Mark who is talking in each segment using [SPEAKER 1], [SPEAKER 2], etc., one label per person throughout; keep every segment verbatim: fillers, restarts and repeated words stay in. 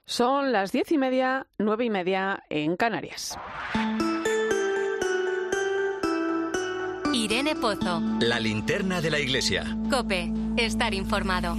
[SPEAKER 1] Son las diez y media, nueve y media en Canarias.
[SPEAKER 2] Irene Pozo.
[SPEAKER 3] La linterna de la iglesia.
[SPEAKER 2] COPE. Estar informado.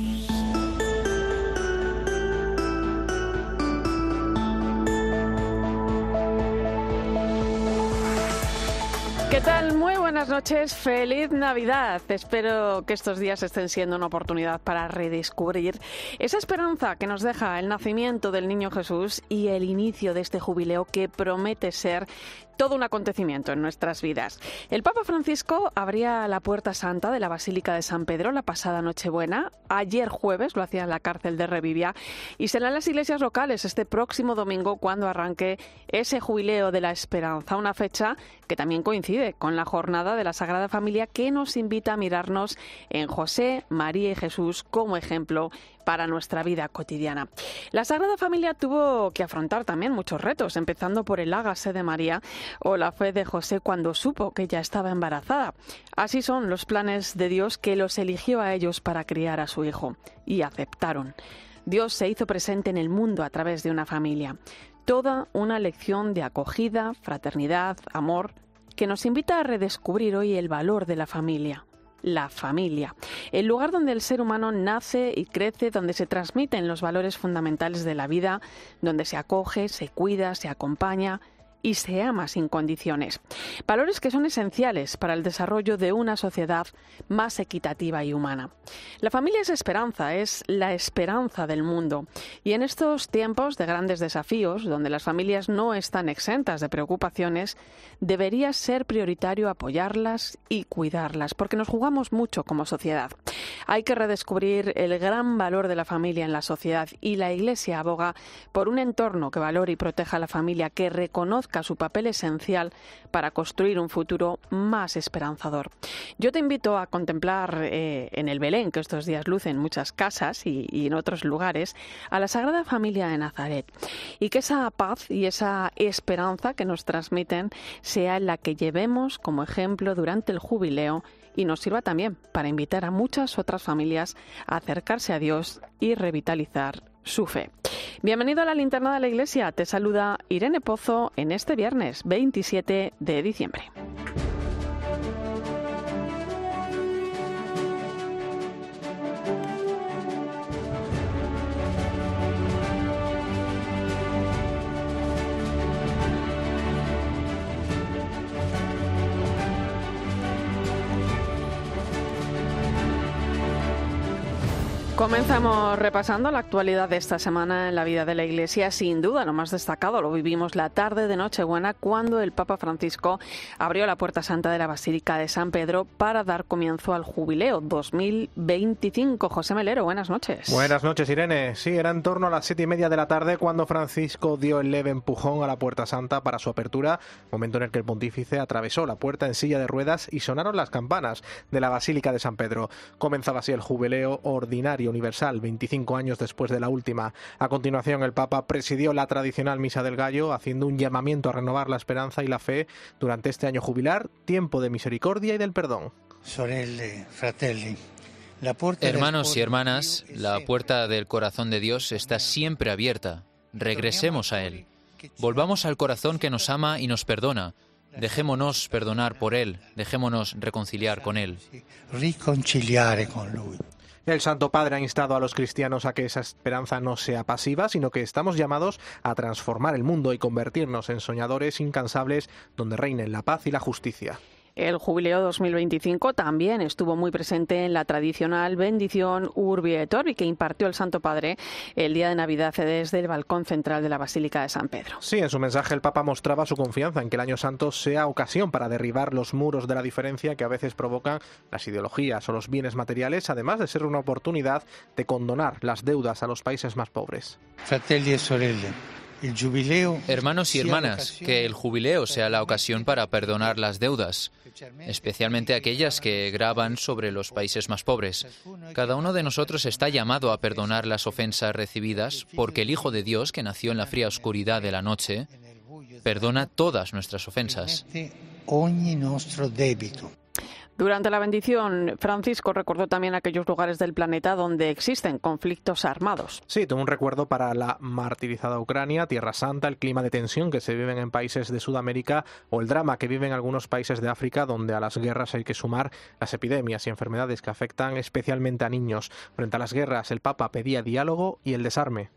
[SPEAKER 1] ¿Qué tal? Muy buenas noches, feliz Navidad. Espero que estos días estén siendo una oportunidad para redescubrir esa esperanza que nos deja el nacimiento del Niño Jesús y el inicio de este jubileo que promete ser todo un acontecimiento en nuestras vidas. El Papa Francisco abría la puerta santa de la Basílica de San Pedro la pasada Nochebuena. Ayer jueves lo hacía en la cárcel de Revivia y será en las iglesias locales este próximo domingo cuando arranque ese jubileo de la esperanza, una fecha que también coincide con la jornada de la Sagrada Familia que nos invita a mirarnos en José, María y Jesús como ejemplo para nuestra vida cotidiana. La Sagrada Familia tuvo que afrontar también muchos retos, empezando por el hágase de María o la fe de José cuando supo que ya estaba embarazada. Así son los planes de Dios que los eligió a ellos para criar a su hijo, y aceptaron. Dios se hizo presente en el mundo a través de una familia. Toda una lección de acogida, fraternidad, amor, que nos invita a redescubrir hoy el valor de la familia. La familia, el lugar donde el ser humano nace y crece, donde se transmiten los valores fundamentales de la vida, donde se acoge, se cuida, se acompaña y se ama sin condiciones. Valores que son esenciales para el desarrollo de una sociedad más equitativa y humana. La familia es esperanza, es la esperanza del mundo. Y en estos tiempos de grandes desafíos, donde las familias no están exentas de preocupaciones, debería ser prioritario apoyarlas y cuidarlas, porque nos jugamos mucho como sociedad. Hay que redescubrir el gran valor de la familia en la sociedad y la Iglesia aboga por un entorno que valore y proteja a la familia, que reconozca su papel esencial para construir un futuro más esperanzador. Yo te invito a contemplar eh, en el Belén, que estos días luce en muchas casas y, y en otros lugares, a la Sagrada Familia de Nazaret, y que esa paz y esa esperanza que nos transmiten sea la que llevemos como ejemplo durante el jubileo y nos sirva también para invitar a muchas otras familias a acercarse a Dios y revitalizar su fe. Bienvenido a la Linterna de la Iglesia. Te saluda Irene Pozo en este viernes veintisiete de diciembre. Comenzamos repasando la actualidad de esta semana en la vida de la Iglesia. Sin duda, lo más destacado lo vivimos la tarde de Nochebuena cuando el Papa Francisco abrió la puerta santa de la Basílica de San Pedro para dar comienzo al Jubileo dos mil veinticinco. José Melero, buenas noches.
[SPEAKER 4] Buenas noches, Irene. Sí, era en torno a las siete y media de la tarde cuando Francisco dio el leve empujón a la puerta santa para su apertura, momento en el que el pontífice atravesó la puerta en silla de ruedas y sonaron las campanas de la Basílica de San Pedro. Comenzaba así el Jubileo ordinario universal, veinticinco años después de la última. A continuación, el Papa presidió la tradicional Misa del Gallo, haciendo un llamamiento a renovar la esperanza y la fe durante este año jubilar, tiempo de misericordia y del perdón.
[SPEAKER 5] Sorelle, fratelli.
[SPEAKER 6] Hermanos y hermanas, la puerta del corazón de Dios está siempre abierta. Regresemos a Él. Volvamos al corazón que nos ama y nos perdona. Dejémonos perdonar por Él, dejémonos reconciliar con Él.
[SPEAKER 5] Riconciliare con Lui.
[SPEAKER 4] El Santo Padre ha instado a los cristianos a que esa esperanza no sea pasiva, sino que estamos llamados a transformar el mundo y convertirnos en soñadores incansables donde reinen la paz y la justicia.
[SPEAKER 1] El Jubileo dos mil veinticinco también estuvo muy presente en la tradicional bendición Urbi et Orbi que impartió el Santo Padre el día de Navidad desde el balcón central de la Basílica de San Pedro.
[SPEAKER 4] Sí, en su mensaje el Papa mostraba su confianza en que el Año Santo sea ocasión para derribar los muros de la diferencia que a veces provocan las ideologías o los bienes materiales, además de ser una oportunidad de condonar las deudas a los países más pobres.
[SPEAKER 5] Fratelli e sorelle.
[SPEAKER 6] Hermanos y hermanas, que el jubileo sea la ocasión para perdonar las deudas, especialmente aquellas que gravan sobre los países más pobres. Cada uno de nosotros está llamado a perdonar las ofensas recibidas porque el Hijo de Dios, que nació en la fría oscuridad de la noche, perdona todas nuestras ofensas.
[SPEAKER 1] Durante la bendición, Francisco recordó también aquellos lugares del planeta donde existen conflictos armados.
[SPEAKER 4] Sí, tuvo un recuerdo para la martirizada Ucrania, Tierra Santa, el clima de tensión que se viven en países de Sudamérica o el drama que viven algunos países de África, donde a las guerras hay que sumar las epidemias y enfermedades que afectan especialmente a niños. Frente a las guerras, el Papa pedía diálogo y el desarme.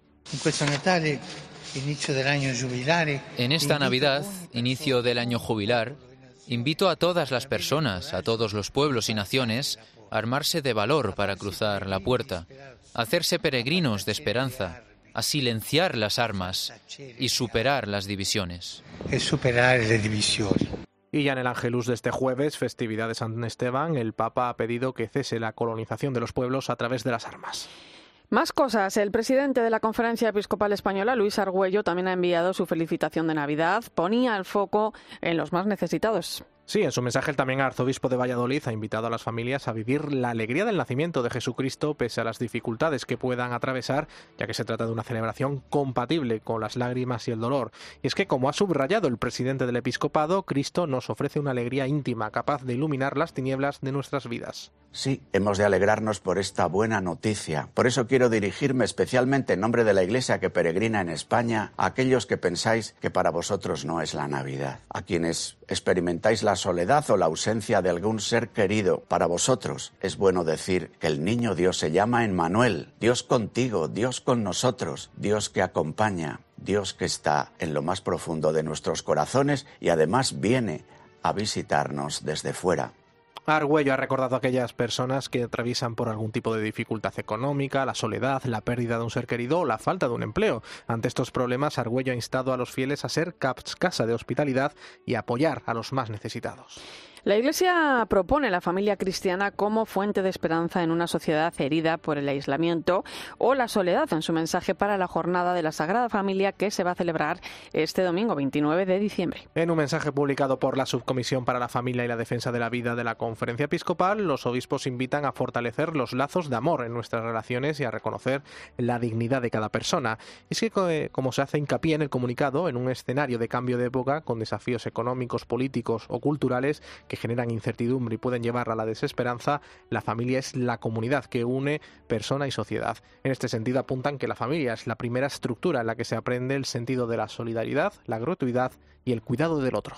[SPEAKER 6] En esta Navidad, inicio del año jubilar, invito a todas las personas, a todos los pueblos y naciones, a armarse de valor para cruzar la puerta, a hacerse peregrinos de esperanza, a silenciar las armas y superar las divisiones.
[SPEAKER 5] Es superar las divisiones.
[SPEAKER 4] Y ya en el Ángelus de este jueves, festividad de San Esteban, el Papa ha pedido que cese la colonización de los pueblos a través de las armas.
[SPEAKER 1] Más cosas. El presidente de la Conferencia Episcopal Española, Luis Argüello, también ha enviado su felicitación de Navidad. Ponía el foco en los más necesitados.
[SPEAKER 4] Sí, en su mensaje también el arzobispo de Valladolid ha invitado a las familias a vivir la alegría del nacimiento de Jesucristo pese a las dificultades que puedan atravesar, ya que se trata de una celebración compatible con las lágrimas y el dolor. Y es que, como ha subrayado el presidente del episcopado, Cristo nos ofrece una alegría íntima, capaz de iluminar las tinieblas de nuestras vidas.
[SPEAKER 7] Sí, hemos de alegrarnos por esta buena noticia. Por eso quiero dirigirme especialmente en nombre de la Iglesia que peregrina en España a aquellos que pensáis que para vosotros no es la Navidad, a quienes experimentáis la soledad o la ausencia de algún ser querido. Para vosotros es bueno decir que el niño Dios se llama Emmanuel, Dios contigo, Dios con nosotros, Dios que acompaña, Dios que está en lo más profundo de nuestros corazones y además viene a visitarnos desde fuera.
[SPEAKER 4] Argüello ha recordado a aquellas personas que atraviesan por algún tipo de dificultad económica, la soledad, la pérdida de un ser querido o la falta de un empleo. Ante estos problemas, Argüello ha instado a los fieles a ser casa de hospitalidad y a apoyar a los más necesitados.
[SPEAKER 1] La Iglesia propone la familia cristiana como fuente de esperanza en una sociedad herida por el aislamiento o la soledad en su mensaje para la jornada de la Sagrada Familia que se va a celebrar este domingo veintinueve de diciembre.
[SPEAKER 4] En un mensaje publicado por la Subcomisión para la Familia y la Defensa de la Vida de la Conferencia Episcopal, los obispos invitan a fortalecer los lazos de amor en nuestras relaciones y a reconocer la dignidad de cada persona. Es que, como se hace hincapié en el comunicado, en un escenario de cambio de época con desafíos económicos, políticos o culturales que generan incertidumbre y pueden llevar a la desesperanza, la familia es la comunidad que une persona y sociedad. En este sentido apuntan que la familia es la primera estructura en la que se aprende el sentido de la solidaridad, la gratuidad y el cuidado del otro.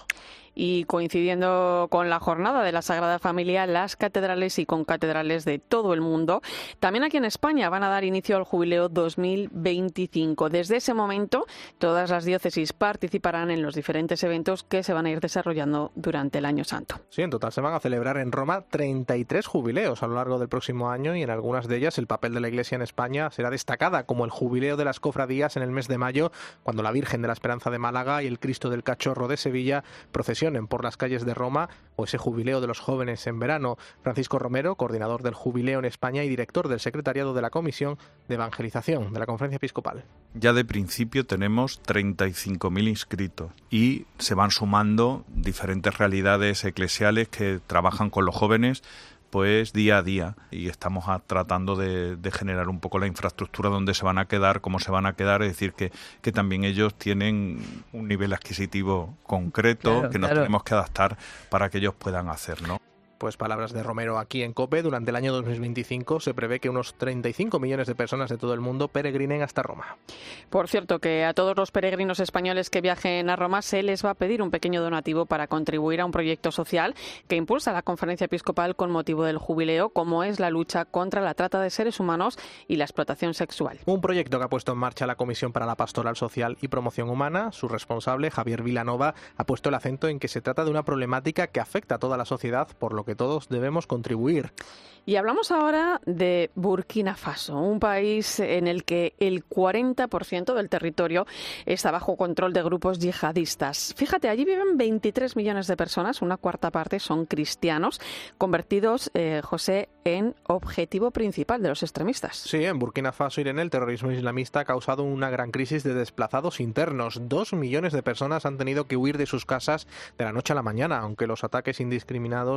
[SPEAKER 1] Y coincidiendo con la jornada de la Sagrada Familia, las catedrales y concatedrales de todo el mundo, también aquí en España, van a dar inicio al Jubileo dos mil veinticinco. Desde ese momento, todas las diócesis participarán en los diferentes eventos que se van a ir desarrollando durante el Año Santo.
[SPEAKER 4] Sí, en total se van a celebrar en Roma treinta y tres jubileos a lo largo del próximo año y en algunas de ellas el papel de la Iglesia en España será destacada, como el Jubileo de las Cofradías en el mes de mayo, cuando la Virgen de la Esperanza de Málaga y el Cristo del Cachorro de Sevilla procesionen por las calles de Roma, o ese Jubileo de los jóvenes en verano. Francisco Romero, coordinador del Jubileo en España y director del secretariado de la Comisión de Evangelización de la Conferencia Episcopal.
[SPEAKER 8] Ya de principio tenemos treinta y cinco mil inscritos y se van sumando diferentes realidades eclesiales que trabajan con los jóvenes pues día a día, y estamos a, tratando de, de generar un poco la infraestructura donde se van a quedar, cómo se van a quedar, es decir, que, que también ellos tienen un nivel adquisitivo concreto, claro, que nos claro. tenemos que adaptar para que ellos puedan hacer, ¿no?
[SPEAKER 4] Pues palabras de Romero aquí en COPE. Durante el año dos mil veinticinco se prevé que unos treinta y cinco millones de personas de todo el mundo peregrinen hasta Roma.
[SPEAKER 1] Por cierto, que a todos los peregrinos españoles que viajen a Roma se les va a pedir un pequeño donativo para contribuir a un proyecto social que impulsa la Conferencia Episcopal con motivo del Jubileo, como es la lucha contra la trata de seres humanos y la explotación sexual.
[SPEAKER 4] Un proyecto que ha puesto en marcha la Comisión para la Pastoral Social y Promoción Humana. Su responsable, Javier Vilanova, ha puesto el acento en que se trata de una problemática que afecta a toda la sociedad, por lo que todos debemos contribuir.
[SPEAKER 1] Y hablamos ahora de Burkina Faso, un país en el que el cuarenta por ciento del territorio está bajo control de grupos yihadistas. Fíjate, allí viven veintitrés millones de personas, una cuarta parte son cristianos, convertidos, eh, José, en objetivo principal de los extremistas.
[SPEAKER 4] Sí, en Burkina Faso, Irene, el terrorismo islamista ha causado una gran crisis de desplazados internos. Dos millones de personas han tenido que huir de sus casas de la noche a la mañana, aunque los ataques indiscriminados, secuestros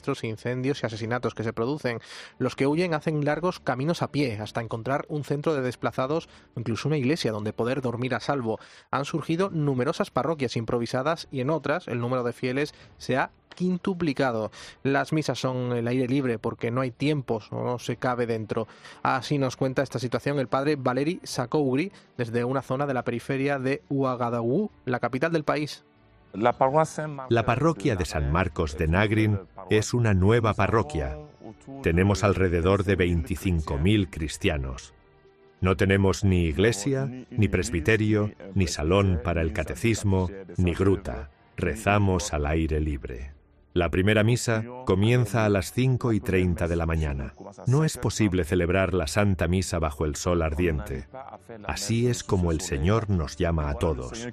[SPEAKER 4] siniestros, incendios y asesinatos que se producen. Los que huyen hacen largos caminos a pie hasta encontrar un centro de desplazados o incluso una iglesia donde poder dormir a salvo. Han surgido numerosas parroquias improvisadas y en otras el número de fieles se ha quintuplicado. Las misas son el aire libre porque no hay tiempos o no se cabe dentro. Así nos cuenta esta situación el padre Valeri Sakougri desde una zona de la periferia de Ouagadougou, la capital del país.
[SPEAKER 9] La parroquia de San Marcos de Nagrin es una nueva parroquia. Tenemos alrededor de veinticinco mil cristianos. No tenemos ni iglesia, ni presbiterio, ni salón para el catecismo, ni gruta. Rezamos al aire libre. La primera misa comienza a las cinco y treinta de la mañana. No es posible celebrar la Santa Misa bajo el sol ardiente. Así es como el Señor nos llama a todos.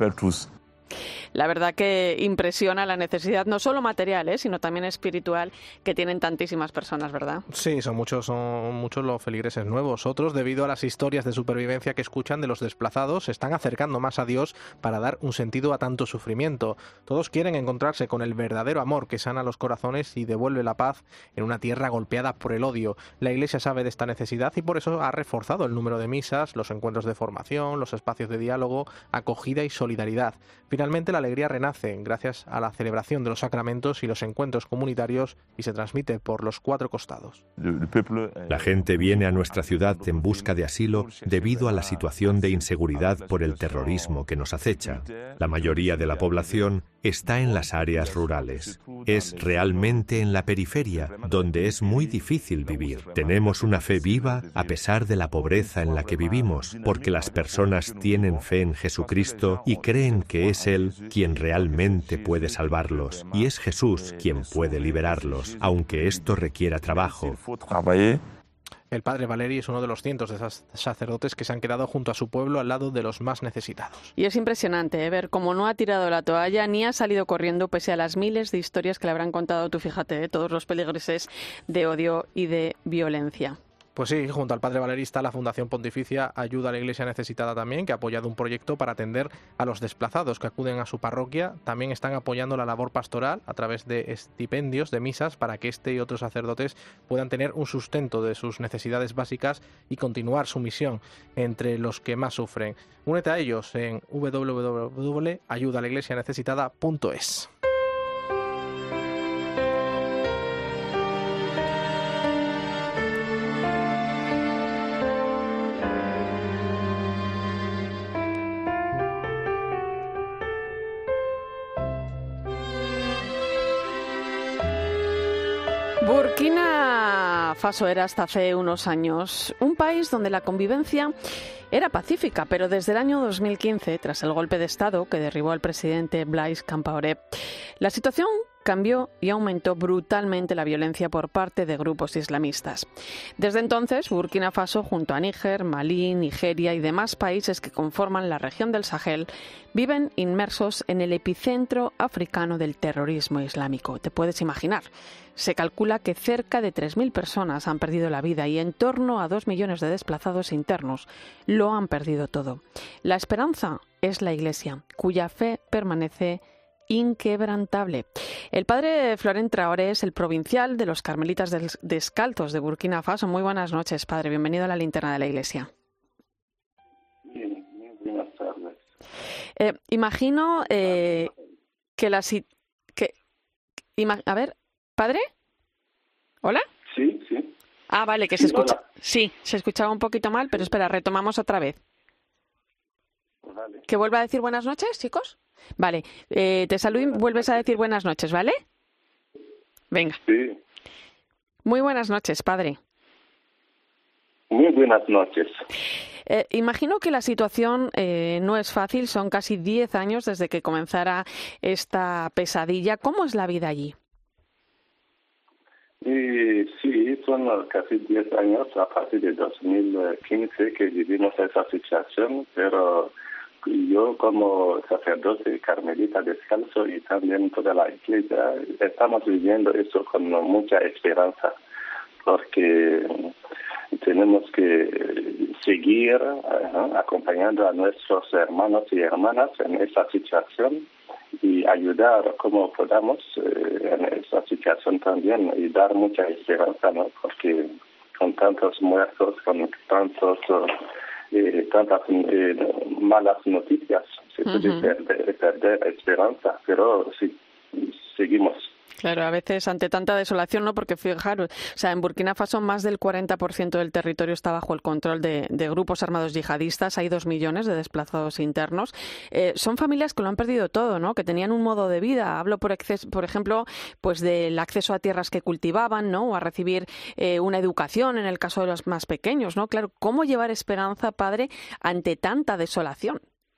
[SPEAKER 1] La verdad que impresiona la necesidad no solo material, ¿eh? sino también espiritual que tienen tantísimas personas, ¿verdad?
[SPEAKER 4] Sí, son muchos, son muchos los feligreses nuevos. Otros, debido a las historias de supervivencia que escuchan de los desplazados, se están acercando más a Dios para dar un sentido a tanto sufrimiento. Todos quieren encontrarse con el verdadero amor que sana los corazones y devuelve la paz en una tierra golpeada por el odio. La Iglesia sabe de esta necesidad y por eso ha reforzado el número de misas, los encuentros de formación, los espacios de diálogo, acogida y solidaridad. Finalmente, la alegría renace gracias a la celebración de los sacramentos y los encuentros comunitarios y se transmite por los cuatro costados.
[SPEAKER 9] La gente viene a nuestra ciudad en busca de asilo debido a la situación de inseguridad por el terrorismo que nos acecha. La mayoría de la población está en las áreas rurales. Es realmente en la periferia donde es muy difícil vivir. Tenemos una fe viva a pesar de la pobreza en la que vivimos, porque las personas tienen fe en Jesucristo y creen que es Él quien realmente puede salvarlos, y es Jesús quien puede liberarlos, aunque esto requiera trabajo.
[SPEAKER 4] El padre Valeri es uno de los cientos de sacerdotes que se han quedado junto a su pueblo al lado de los más necesitados.
[SPEAKER 1] Y es impresionante ¿eh? ver cómo no ha tirado la toalla ni ha salido corriendo pese a las miles de historias que le habrán contado, tú fíjate, ¿eh? todos los peligreses de odio y de violencia.
[SPEAKER 4] Pues sí, junto al padre Valeri está la Fundación Pontificia Ayuda a la Iglesia Necesitada también, que ha apoyado un proyecto para atender a los desplazados que acuden a su parroquia. También están apoyando la labor pastoral a través de estipendios, de misas, para que este y otros sacerdotes puedan tener un sustento de sus necesidades básicas y continuar su misión entre los que más sufren. Únete a ellos en doble u doble u doble u punto ayuda a la iglesia necesitada punto es.
[SPEAKER 1] Burkina Faso era hasta hace unos años un país donde la convivencia era pacífica, pero desde el año dos mil quince, tras el golpe de Estado que derribó al presidente Blaise Compaoré, la situación cambió y aumentó brutalmente la violencia por parte de grupos islamistas. Desde entonces, Burkina Faso, junto a Níger, Malí, Nigeria y demás países que conforman la región del Sahel, viven inmersos en el epicentro africano del terrorismo islámico. Te puedes imaginar. Se calcula que cerca de tres mil personas han perdido la vida y en torno a dos millones de desplazados internos lo han perdido todo. La esperanza es la Iglesia, cuya fe permanece inquebrantable. El padre Florent Traoré es el provincial de los Carmelitas Descalzos de Burkina Faso. Muy buenas noches, padre. Bienvenido a la linterna de la Iglesia.
[SPEAKER 10] Bien, buenas tardes.
[SPEAKER 1] Eh, imagino eh, que la... Que, ima, a ver, ¿padre? ¿Hola?
[SPEAKER 10] Sí, sí.
[SPEAKER 1] Ah, vale, que
[SPEAKER 10] sí,
[SPEAKER 1] se escucha.
[SPEAKER 10] Hola.
[SPEAKER 1] Sí, se escuchaba un poquito mal, pero espera, retomamos otra vez.
[SPEAKER 10] Vale.
[SPEAKER 1] ¿Que vuelva a decir buenas noches, chicos? Vale, eh, te saludo y vuelves a decir buenas noches, ¿vale? Venga.
[SPEAKER 10] Sí.
[SPEAKER 1] Muy buenas noches, padre.
[SPEAKER 10] Muy buenas noches.
[SPEAKER 1] Eh, imagino que la situación eh, no es fácil, son casi diez años desde que comenzara esta pesadilla. ¿Cómo es la vida allí?
[SPEAKER 10] Y sí, son casi diez años a partir de dos mil quince que vivimos esa situación, pero yo como sacerdote carmelita descalzo y también toda la iglesia estamos viviendo eso con mucha esperanza, porque tenemos que seguir uh, acompañando a nuestros hermanos y hermanas en esa situación y ayudar como podamos eh, en esta situación también y dar mucha esperanza, ¿no? Porque con tantos muertos, con tantos eh, tantas eh, malas noticias, se puede uh-huh. perder, perder esperanza, pero sí, seguimos.
[SPEAKER 1] Claro, a veces ante tanta desolación, ¿no? Porque fijaros, o sea, en Burkina Faso más del cuarenta por ciento del territorio está bajo el control de, de grupos armados yihadistas, hay dos millones de desplazados internos. Eh, son familias que lo han perdido todo, ¿no? Que tenían un modo de vida. Hablo, por, exceso, por ejemplo, pues del acceso a tierras que cultivaban, ¿no? O a recibir eh, una educación en el caso de los más pequeños, ¿no? Claro, ¿cómo llevar esperanza, padre, ante tanta desolación?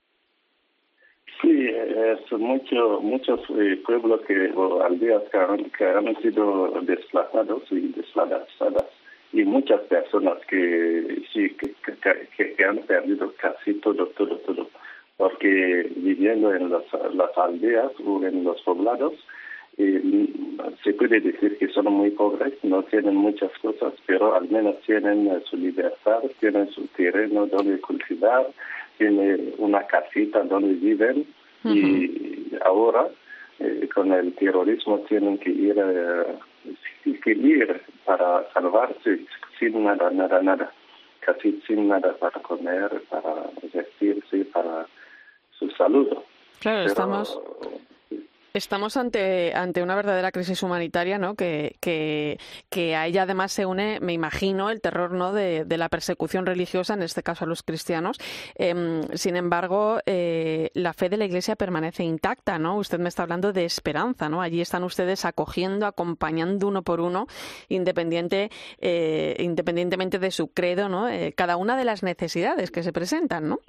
[SPEAKER 10] Sí, es mucho, muchos eh, pueblos que, o aldeas que han, que han sido desplazados y desplazadas y muchas personas que sí que, que, que han perdido casi todo, todo, todo, porque viviendo en las, las aldeas o en los poblados eh, se puede decir que son muy pobres, no tienen muchas cosas, pero al menos tienen su libertad, tienen su terreno donde cultivar, tiene una casita donde viven uh-huh. y ahora eh, con el terrorismo tienen que ir, eh, que ir para salvarse sin nada, nada, nada, casi sin nada para comer, para vestirse, para su salud.
[SPEAKER 1] Claro, Pero, estamos... Estamos ante ante una verdadera crisis humanitaria, ¿no? Que que que a ella además se une, me imagino, el terror, ¿no? De, de la persecución religiosa, en este caso a los cristianos. Eh, sin embargo, eh, la fe de la Iglesia permanece intacta, ¿no? Usted me está hablando de esperanza, ¿no? Allí están ustedes acogiendo, acompañando uno por uno, independiente eh, independientemente de su credo, ¿no? Eh, cada una de las necesidades que se presentan, ¿no?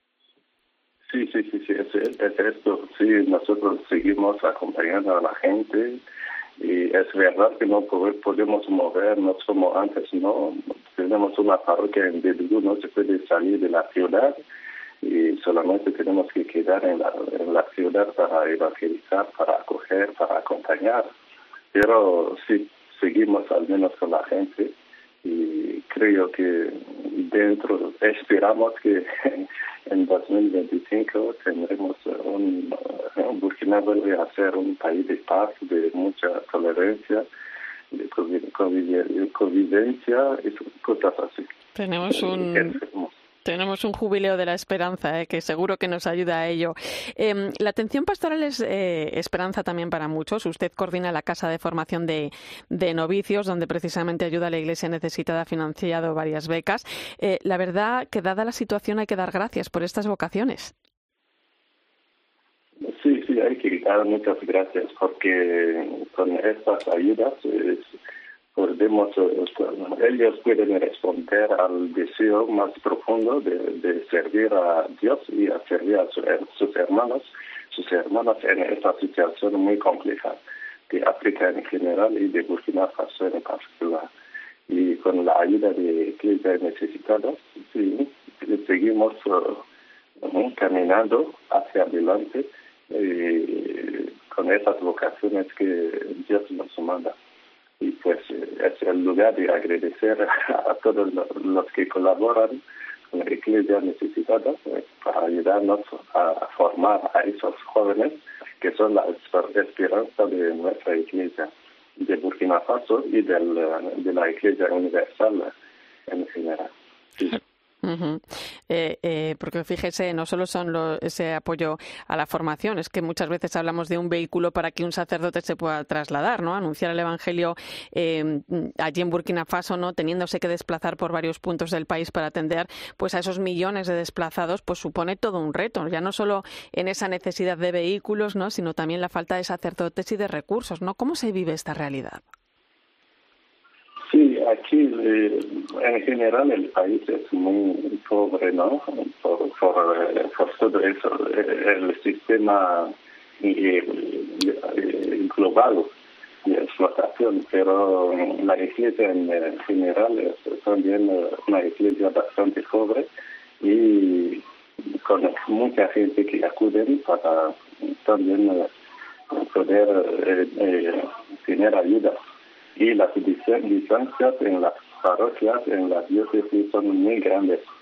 [SPEAKER 10] Sí, sí, sí, sí, es, es esto. Sí, nosotros seguimos acompañando a la gente y es verdad que no podemos movernos como antes, ¿no? Tenemos una parroquia en Bedugú, no se puede salir de la ciudad y solamente tenemos que quedar en la, en la ciudad para evangelizar, para acoger, para acompañar. Pero sí, seguimos al menos con la gente y creo que dentro, esperamos que en dos mil veinticinco tendremos un, un Burkina vuelve a ser un país de paz, de mucha tolerancia, de convivencia y cosas así.
[SPEAKER 1] Tenemos un... Tenemos un jubileo de la esperanza, ¿eh? Que seguro que nos ayuda a ello. Eh, la atención pastoral es eh, esperanza también para muchos. Usted coordina la Casa de Formación de, de Novicios, donde precisamente ayuda a la Iglesia necesitada, ha financiado varias becas. Eh, la verdad que dada la situación hay que dar gracias por estas vocaciones.
[SPEAKER 10] Sí, sí, hay que dar muchas gracias porque con estas ayudas es, podemos, ellos pueden responder al deseo más profundo de, de servir a Dios y a servir a su, sus hermanos, sus hermanas en esta situación muy compleja de África en general y de Burkina Faso en particular. Y con la ayuda de Iglesia necesitadas, sí, seguimos uh, caminando hacia adelante eh, con esas vocaciones que Dios nos manda. Y pues es el lugar de agradecer a todos los que colaboran con la Iglesia necesitada pues, para ayudarnos a formar a esos jóvenes que son la esperanza de nuestra Iglesia de Burkina Faso y del, de la Iglesia universal en general. Sí.
[SPEAKER 1] Uh-huh. Eh, eh, porque fíjese, no solo son lo, ese apoyo a la formación, es que muchas veces hablamos de un vehículo para que un sacerdote se pueda trasladar, ¿no? Anunciar el Evangelio eh, allí en Burkina Faso, ¿no? Teniéndose que desplazar por varios puntos del país para atender pues a esos millones de desplazados, pues supone todo un reto, ya no solo en esa necesidad de vehículos, ¿no? Sino también la falta de sacerdotes y de recursos, ¿no? ¿Cómo se vive esta realidad?
[SPEAKER 10] Sí, aquí eh, en general el país es muy pobre, ¿no? Por, por, por todo eso, el sistema eh, eh, global de explotación, pero la iglesia en general es también una iglesia bastante pobre y con mucha gente que acuden para también eh, poder eh, eh, tener ayuda. Y las distancias en las parroquias, en las diócesis son muy grandes.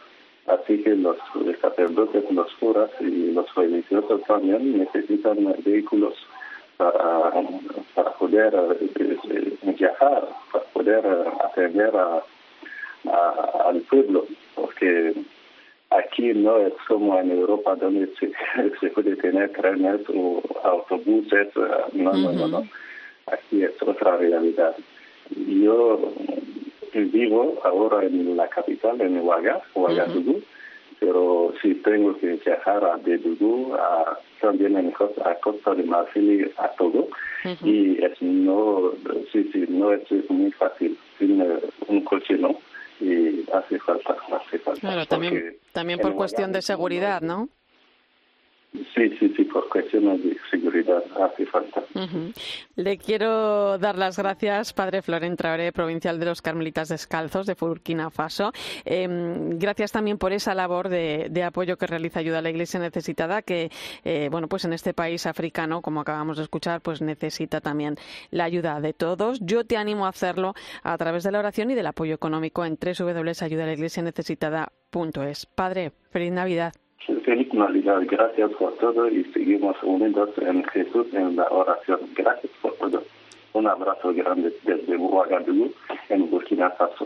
[SPEAKER 10] Así que los sacerdotes, los curas y los religiosos también necesitan vehículos para, para poder eh, viajar, para poder atender a, a, al pueblo, porque aquí no es como en Europa donde se, se puede tener trenes o autobuses, no, uh-huh. no, no, no. Aquí es otra realidad. Yo vivo ahora en la capital, en Ouaga, Ouagadougou, uh-huh. pero si tengo que viajar a Dédougou, a, también en Costa, a Costa de Marfil, a Togo, uh-huh. y es no, sí, sí, no es muy fácil, sin un coche no. Y hace falta, hace falta.
[SPEAKER 1] Claro, también, también por cuestión de seguridad, ¿no?
[SPEAKER 10] Sí, sí, sí, por cuestiones de seguridad hace falta.
[SPEAKER 1] Uh-huh. Le quiero dar las gracias, Padre Florent Traoré, provincial de los Carmelitas Descalzos de Burkina Faso. Eh, gracias también por esa labor de, de apoyo que realiza Ayuda a la Iglesia Necesitada, que eh, bueno, pues en este país africano, como acabamos de escuchar, pues necesita también la ayuda de todos. Yo te animo a hacerlo a través de la oración y del apoyo económico en doble u doble u doble u punto ayuda a la iglesia necesitada punto es. Padre, feliz Navidad.
[SPEAKER 10] Feliz Navidad, gracias por todo y seguimos unidos en Jesús en la oración. Gracias por todo. Un abrazo grande desde Ouagadougou, en Burkina Faso.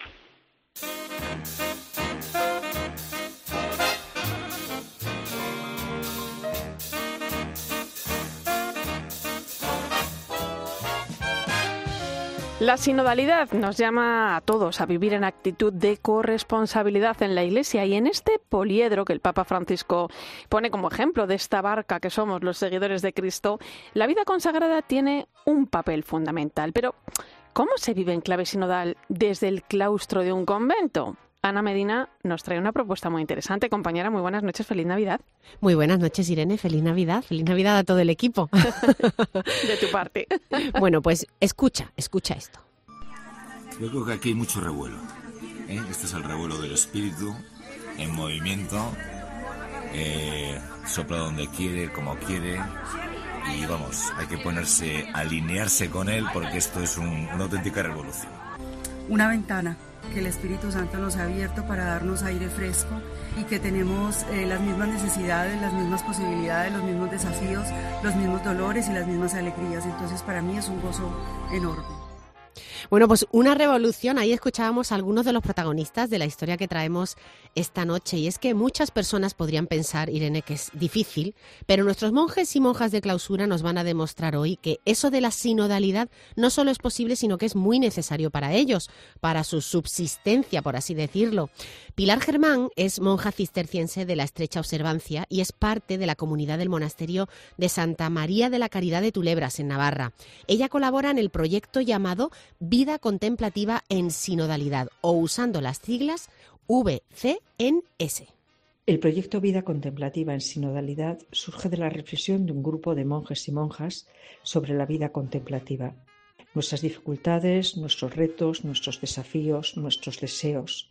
[SPEAKER 1] La sinodalidad nos llama a todos a vivir en actitud de corresponsabilidad en la Iglesia, y en este poliedro que el Papa Francisco pone como ejemplo de esta barca que somos los seguidores de Cristo, la vida consagrada tiene un papel fundamental. Pero, ¿cómo se vive en clave sinodal desde el claustro de un convento? Ana Medina nos trae una propuesta muy interesante. Compañera, muy buenas noches, feliz Navidad.
[SPEAKER 11] Muy buenas noches, Irene, feliz Navidad, feliz Navidad a todo el equipo.
[SPEAKER 1] De tu parte.
[SPEAKER 11] Bueno, pues escucha, escucha esto.
[SPEAKER 12] Yo creo que aquí hay mucho revuelo, ¿eh? Este es el revuelo del espíritu, en movimiento, eh, sopla donde quiere, como quiere, y vamos, hay que ponerse, alinearse con él, porque esto es un, una auténtica revolución.
[SPEAKER 13] Una ventana que el Espíritu Santo nos ha abierto para darnos aire fresco, y que tenemos eh, las mismas necesidades, las mismas posibilidades, los mismos desafíos, los mismos dolores y las mismas alegrías. Entonces, para mí es un gozo enorme.
[SPEAKER 11] Bueno, pues una revolución. Ahí escuchábamos a algunos de los protagonistas de la historia que traemos esta noche. Y es que muchas personas podrían pensar, Irene, que es difícil, pero nuestros monjes y monjas de clausura nos van a demostrar hoy que eso de la sinodalidad no solo es posible, sino que es muy necesario para ellos, para su subsistencia, por así decirlo. Pilar Germán es monja cisterciense de la Estrecha Observancia y es parte de la comunidad del monasterio de Santa María de la Caridad de Tulebras, en Navarra. Ella colabora en el proyecto llamado Vida Contemplativa en Sinodalidad, o usando las siglas V C N S.
[SPEAKER 14] El proyecto Vida Contemplativa en Sinodalidad surge de la reflexión de un grupo de monjes y monjas sobre la vida contemplativa, nuestras dificultades, nuestros retos, nuestros desafíos, nuestros deseos.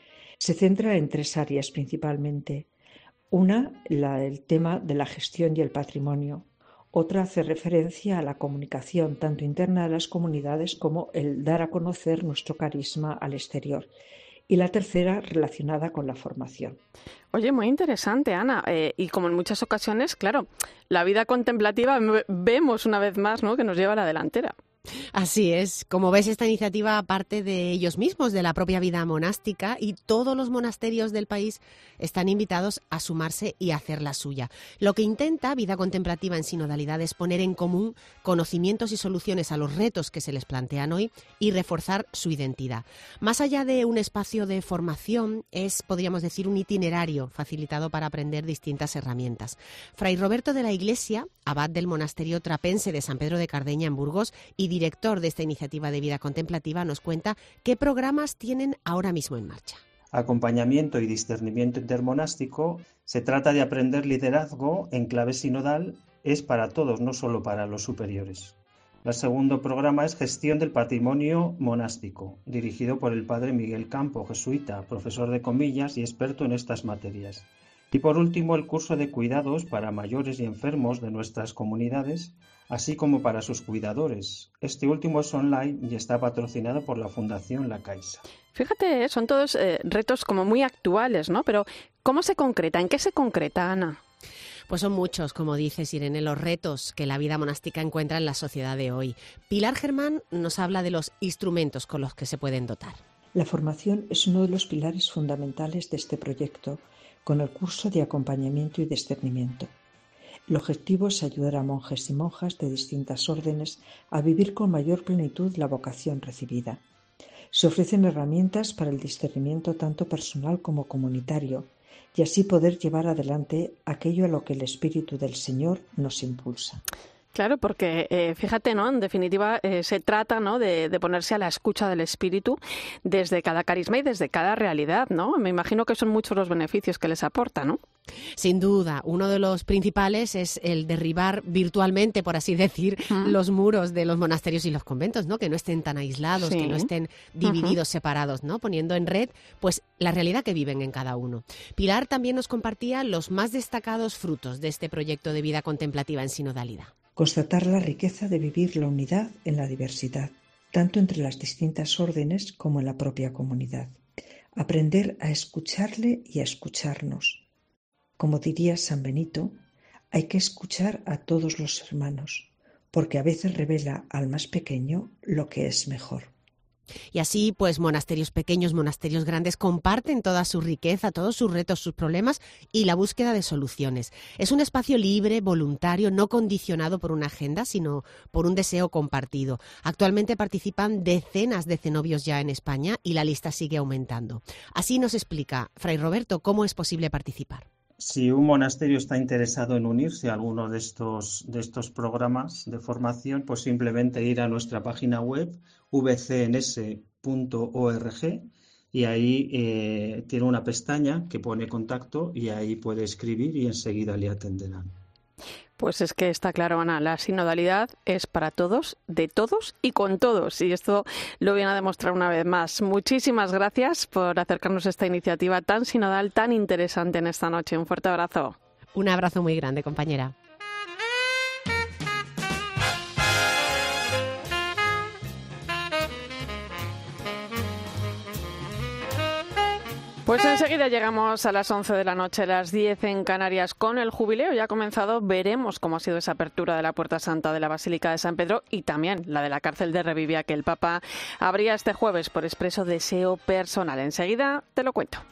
[SPEAKER 14] Se centra en tres áreas principalmente. Una, la, el tema de la gestión y el patrimonio. Otra hace referencia a la comunicación tanto interna de las comunidades como el dar a conocer nuestro carisma al exterior. Y la tercera relacionada con la formación.
[SPEAKER 1] Oye, muy interesante, Ana. Eh, y como en muchas ocasiones, claro, la vida contemplativa vemos una vez más, ¿no?, que nos lleva a la delantera.
[SPEAKER 11] Así es. Como ves, esta iniciativa parte de ellos mismos, de la propia vida monástica, y todos los monasterios del país están invitados a sumarse y a hacer la suya. Lo que intenta Vida Contemplativa en Sinodalidad es poner en común conocimientos y soluciones a los retos que se les plantean hoy y reforzar su identidad. Más allá de un espacio de formación, es, podríamos decir, un itinerario facilitado para aprender distintas herramientas. Fray Roberto de la Iglesia, abad del monasterio trapense de San Pedro de Cardeña en Burgos y director de esta iniciativa de vida contemplativa, nos cuenta qué programas tienen ahora mismo en marcha.
[SPEAKER 15] Acompañamiento y discernimiento intermonástico. Se trata de aprender liderazgo en clave sinodal, es para todos, no solo para los superiores. El segundo programa es gestión del patrimonio monástico, dirigido por el padre Miguel Campo, jesuita, profesor de comillas y experto en estas materias. Y por último, el curso de cuidados para mayores y enfermos de nuestras comunidades, así como para sus cuidadores. Este último es online y está patrocinado por la Fundación La Caixa.
[SPEAKER 1] Fíjate, son todos eh, retos como muy actuales, ¿no? Pero ¿cómo se concreta? ¿En qué se concreta, Ana?
[SPEAKER 11] Pues son muchos, como dices, Irene, los retos que la vida monástica encuentra en la sociedad de hoy. Pilar Germán nos habla de los instrumentos con los que se pueden dotar.
[SPEAKER 14] La formación es uno de los pilares fundamentales de este proyecto, con el curso de acompañamiento y discernimiento. El objetivo es ayudar a monjes y monjas de distintas órdenes a vivir con mayor plenitud la vocación recibida. Se ofrecen herramientas para el discernimiento tanto personal como comunitario y así poder llevar adelante aquello a lo que el Espíritu del Señor nos impulsa.
[SPEAKER 1] Claro, porque eh, fíjate, ¿no? En definitiva, eh, se trata, ¿no? de, de ponerse a la escucha del Espíritu desde cada carisma y desde cada realidad, ¿no? Me imagino que son muchos los beneficios que les aporta, ¿no?
[SPEAKER 11] Sin duda, uno de los principales es el derribar virtualmente, por así decir, uh-huh. los muros de los monasterios y los conventos, ¿no? Que no estén tan aislados, sí. que no estén divididos, uh-huh. separados, ¿no? Poniendo en red, pues, la realidad que viven en cada uno. Pilar también nos compartía los más destacados frutos de este proyecto de vida contemplativa en sinodalidad.
[SPEAKER 14] Constatar la riqueza de vivir la unidad en la diversidad, tanto entre las distintas órdenes como en la propia comunidad. Aprender a escucharle y a escucharnos. Como diría San Benito, hay que escuchar a todos los hermanos, porque a veces revela al más pequeño lo que es mejor.
[SPEAKER 11] Y así, pues, monasterios pequeños, monasterios grandes comparten toda su riqueza, todos sus retos, sus problemas y la búsqueda de soluciones. Es un espacio libre, voluntario, no condicionado por una agenda, sino por un deseo compartido. Actualmente participan decenas de cenobios ya en España y la lista sigue aumentando. Así nos explica Fray Roberto cómo es posible participar.
[SPEAKER 15] Si un monasterio está interesado en unirse a alguno de estos, de estos programas de formación, pues simplemente ir a nuestra página web v c n s punto org y ahí eh, tiene una pestaña que pone contacto y ahí puede escribir y enseguida le atenderán.
[SPEAKER 1] Pues es que está claro, Ana, la sinodalidad es para todos, de todos y con todos. Y esto lo viene a demostrar una vez más. Muchísimas gracias por acercarnos a esta iniciativa tan sinodal, tan interesante en esta noche. Un fuerte abrazo.
[SPEAKER 11] Un abrazo muy grande, compañera.
[SPEAKER 1] Pues enseguida llegamos a las once de la noche, las diez en Canarias, con el jubileo ya ha comenzado. Veremos cómo ha sido esa apertura de la Puerta Santa de la Basílica de San Pedro y también la de la cárcel de Revivia, que el Papa abría este jueves por expreso deseo personal. Enseguida te lo cuento.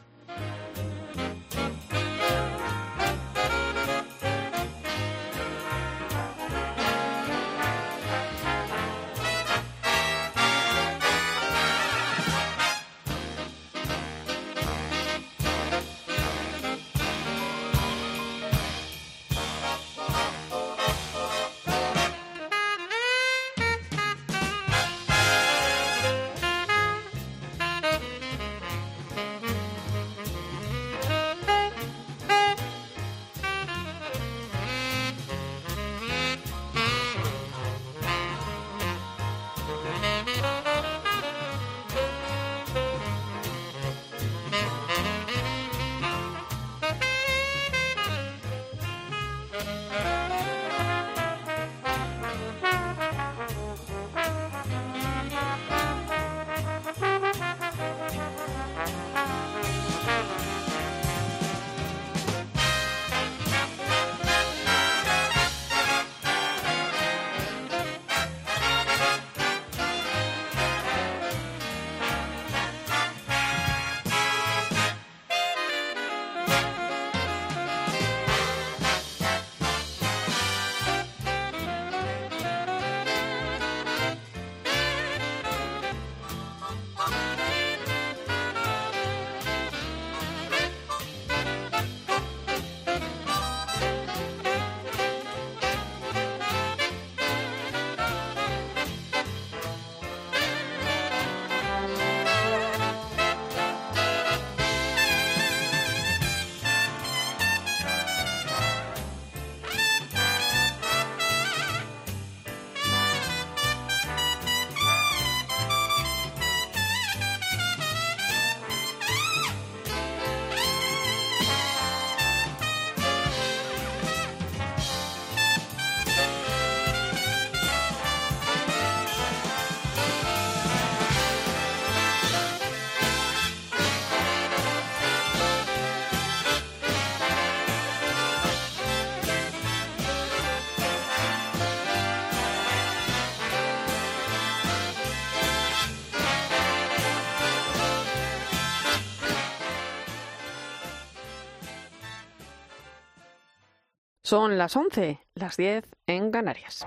[SPEAKER 1] Son las once, las diez en Canarias.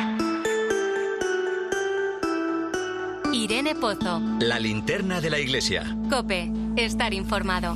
[SPEAKER 2] Irene Pozo.
[SPEAKER 3] La linterna de la iglesia.
[SPEAKER 2] COPE. Estar informado.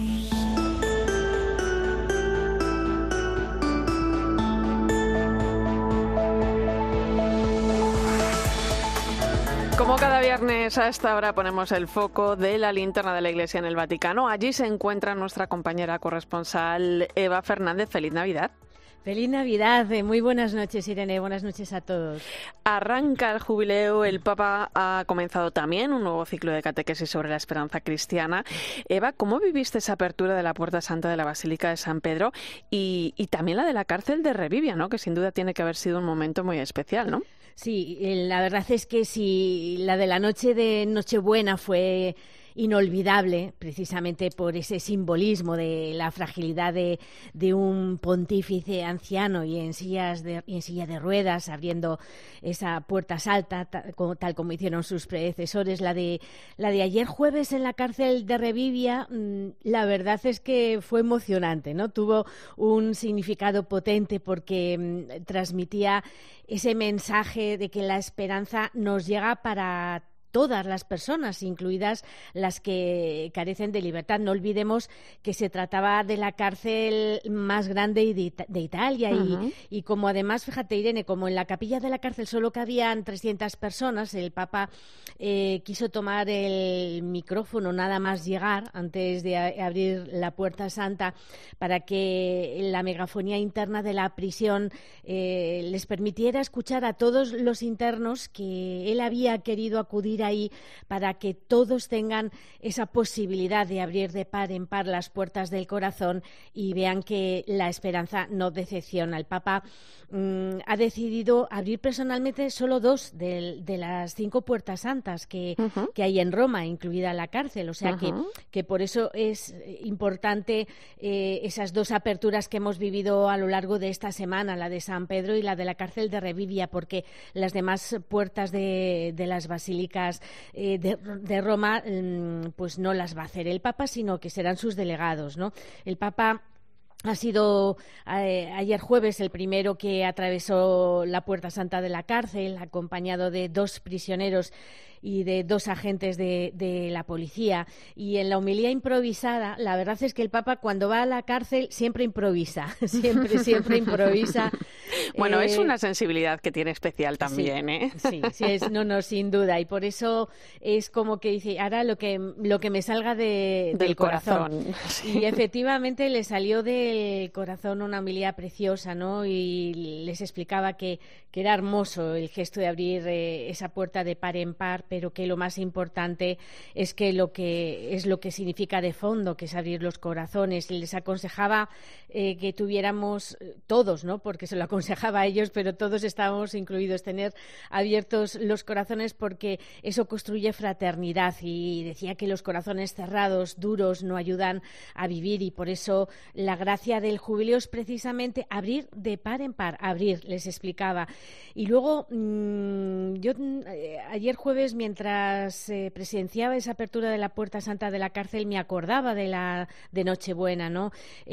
[SPEAKER 1] Como cada viernes a esta hora ponemos el foco de la linterna de la Iglesia en el Vaticano. Allí se encuentra nuestra compañera corresponsal Eva Fernández. Feliz Navidad.
[SPEAKER 16] Feliz Navidad, muy buenas noches Irene, buenas noches a todos.
[SPEAKER 1] Arranca el jubileo, el Papa ha comenzado también un nuevo ciclo de catequesis sobre la esperanza cristiana. Eva, ¿cómo viviste esa apertura de la Puerta Santa de la Basílica de San Pedro y, y también la de la cárcel de Revivia, ¿no? Que sin duda tiene que haber sido un momento muy especial, ¿no?
[SPEAKER 16] Sí, la verdad es que si la de la noche de Nochebuena fue inolvidable, precisamente por ese simbolismo de la fragilidad de, de un pontífice anciano y en, sillas de, y en silla de ruedas, abriendo esa puerta alta, tal como, tal como hicieron sus predecesores. La de, la de ayer jueves en la cárcel de Revivia, mmm, la verdad es que fue emocionante, ¿no? Tuvo un significado potente porque mmm, transmitía ese mensaje de que la esperanza nos llega para todas las personas, incluidas las que carecen de libertad. No olvidemos que se trataba de la cárcel más grande de, de Italia uh-huh. y, y como además, fíjate Irene, como en la capilla de la cárcel solo cabían trescientas personas, el Papa eh, quiso tomar el micrófono nada más llegar, antes de a, abrir la Puerta Santa, para que la megafonía interna de la prisión eh, les permitiera escuchar a todos los internos que él había querido acudir ahí para que todos tengan esa posibilidad de abrir de par en par las puertas del corazón y vean que la esperanza no decepciona. El Papa mmm, ha decidido abrir personalmente solo dos de, de las cinco puertas santas que, uh-huh. que hay en Roma, incluida la cárcel, o sea uh-huh. que, que por eso es importante eh, esas dos aperturas que hemos vivido a lo largo de esta semana, la de San Pedro y la de la cárcel de Revivia, porque las demás puertas de, de las basílicas eh, de, de Roma mmm, pues no las va a hacer el Papa, sino que serán sus delegados, ¿no? El Papa ha sido eh, ayer jueves el primero que atravesó la Puerta Santa de la cárcel, acompañado de dos prisioneros y de dos agentes de, de la policía. Y en la homilía improvisada, la verdad es que el Papa cuando va a la cárcel siempre improvisa, siempre, siempre improvisa.
[SPEAKER 1] Bueno,
[SPEAKER 16] eh,
[SPEAKER 1] es una sensibilidad que tiene especial también,
[SPEAKER 16] sí,
[SPEAKER 1] ¿eh?
[SPEAKER 16] Sí, sí, es, no, no, sin duda. Y por eso es como que dice, ahora lo que, lo que me salga de, del,
[SPEAKER 1] del corazón.
[SPEAKER 16] corazón.
[SPEAKER 1] Sí.
[SPEAKER 16] Y efectivamente le salió del corazón una homilía preciosa, ¿no? Y les explicaba que, que era hermoso el gesto de abrir eh, esa puerta de par en par, pero que lo más importante es que lo que es lo que significa de fondo, que es abrir los corazones. Les aconsejaba eh, que tuviéramos todos, ¿no? Porque se lo aconsejaba a ellos, pero todos estábamos incluidos, tener abiertos los corazones, porque eso construye fraternidad, y decía que los corazones cerrados, duros, no ayudan a vivir, y por eso la gracia del jubileo es precisamente abrir de par en par, abrir, les explicaba. Y luego mmm, yo eh, ayer jueves, mientras eh, presenciaba esa apertura de la Puerta Santa de la cárcel, me acordaba de la de Nochebuena, ¿no?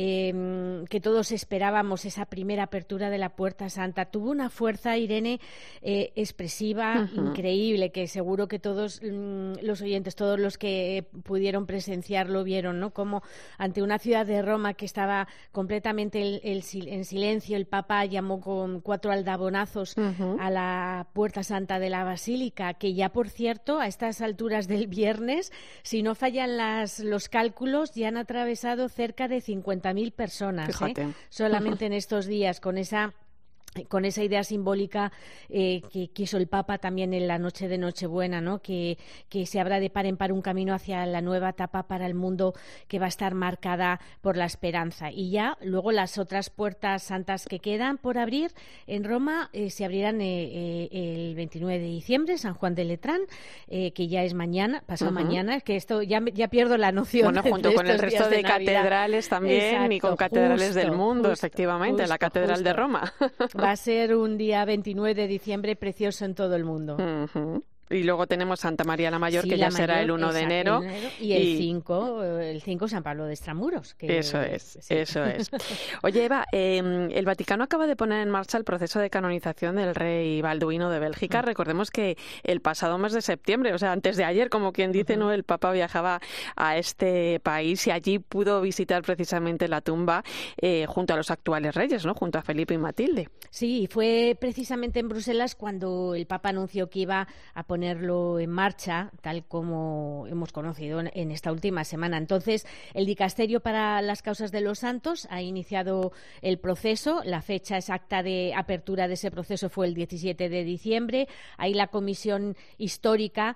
[SPEAKER 16] Eh, que todos esperábamos esa primera apertura de la Puerta Santa. Tuvo una fuerza, Irene, eh, expresiva, uh-huh. increíble, que seguro que todos mmm, los oyentes, todos los que pudieron presenciarlo vieron, ¿no? Como ante una ciudad de Roma que estaba completamente el, el, en silencio, el Papa llamó con cuatro aldabonazos uh-huh. a la Puerta Santa de la Basílica, que ya, por cierto, a estas alturas del viernes, si no fallan las, los cálculos, ya han atravesado cerca de cincuenta mil personas,
[SPEAKER 1] Fíjate.
[SPEAKER 16] ¿eh? solamente en estos días, con esa con esa idea simbólica eh, que quiso el Papa también en la noche de Nochebuena, ¿no? Que, que se abra de par en par un camino hacia la nueva etapa para el mundo, que va a estar marcada por la esperanza. Y ya luego las otras puertas santas que quedan por abrir en Roma eh, se abrirán eh, eh, el veintinueve de diciembre, San Juan de Letrán, eh, que ya es mañana, pasado uh-huh. mañana, que esto ya, ya pierdo la noción.
[SPEAKER 1] Bueno, junto con el resto de, de catedrales también. Exacto, y con catedrales justo, del mundo, justo, efectivamente, justo, la Catedral justo. de Roma.
[SPEAKER 16] Va a ser un día veintinueve de diciembre precioso en todo el mundo.
[SPEAKER 1] Uh-huh. Y luego tenemos Santa María la Mayor,
[SPEAKER 16] sí,
[SPEAKER 1] que
[SPEAKER 16] la
[SPEAKER 1] ya
[SPEAKER 16] mayor,
[SPEAKER 1] será el uno de enero.
[SPEAKER 16] Y el cinco, el cinco San Pablo de Extramuros. Que,
[SPEAKER 1] eso es,
[SPEAKER 16] sí.
[SPEAKER 1] eso es. Oye, Eva, eh, el Vaticano acaba de poner en marcha el proceso de canonización del rey Balduino de Bélgica. Mm. Recordemos que el pasado mes de septiembre, o sea, antes de ayer, como quien dice, uh-huh. ¿no? El Papa viajaba a este país y allí pudo visitar precisamente la tumba eh, junto a los actuales reyes, ¿no? Junto a Felipe y Matilde.
[SPEAKER 16] Sí, fue precisamente en Bruselas cuando el Papa anunció que iba a ponerlo en marcha, tal como hemos conocido en esta última semana. Entonces, el Dicasterio para las Causas de los Santos ha iniciado el proceso. La fecha exacta de apertura de ese proceso fue el diecisiete de diciembre. Ahí la comisión histórica,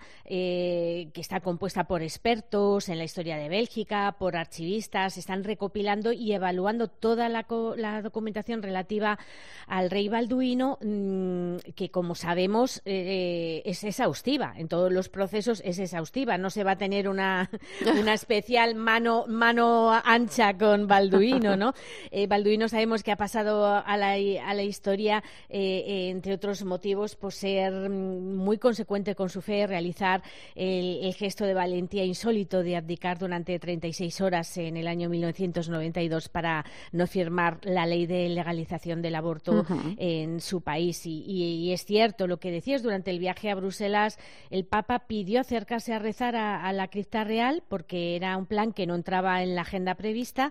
[SPEAKER 16] eh, que está compuesta por expertos en la historia de Bélgica, por archivistas, están recopilando y evaluando toda la, co- la documentación relativa al rey Balduino, mmm, que como sabemos eh, es exhaustiva. En todos los procesos es exhaustiva. No se va a tener una, una especial mano, mano ancha con Balduino, ¿no? Eh, Balduino sabemos que ha pasado a la, a la historia, eh, eh, entre otros motivos, por ser muy consecuente con su fe, realizar el, el gesto de valentía insólito de abdicar durante treinta y seis horas en el año mil novecientos noventa y dos para no firmar la ley de legalización del aborto uh-huh. en su país. Y, y, y es cierto lo que decías, durante el viaje a Bruselas el Papa pidió acercarse a rezar a, a la cripta real porque era un plan que no entraba en la agenda prevista,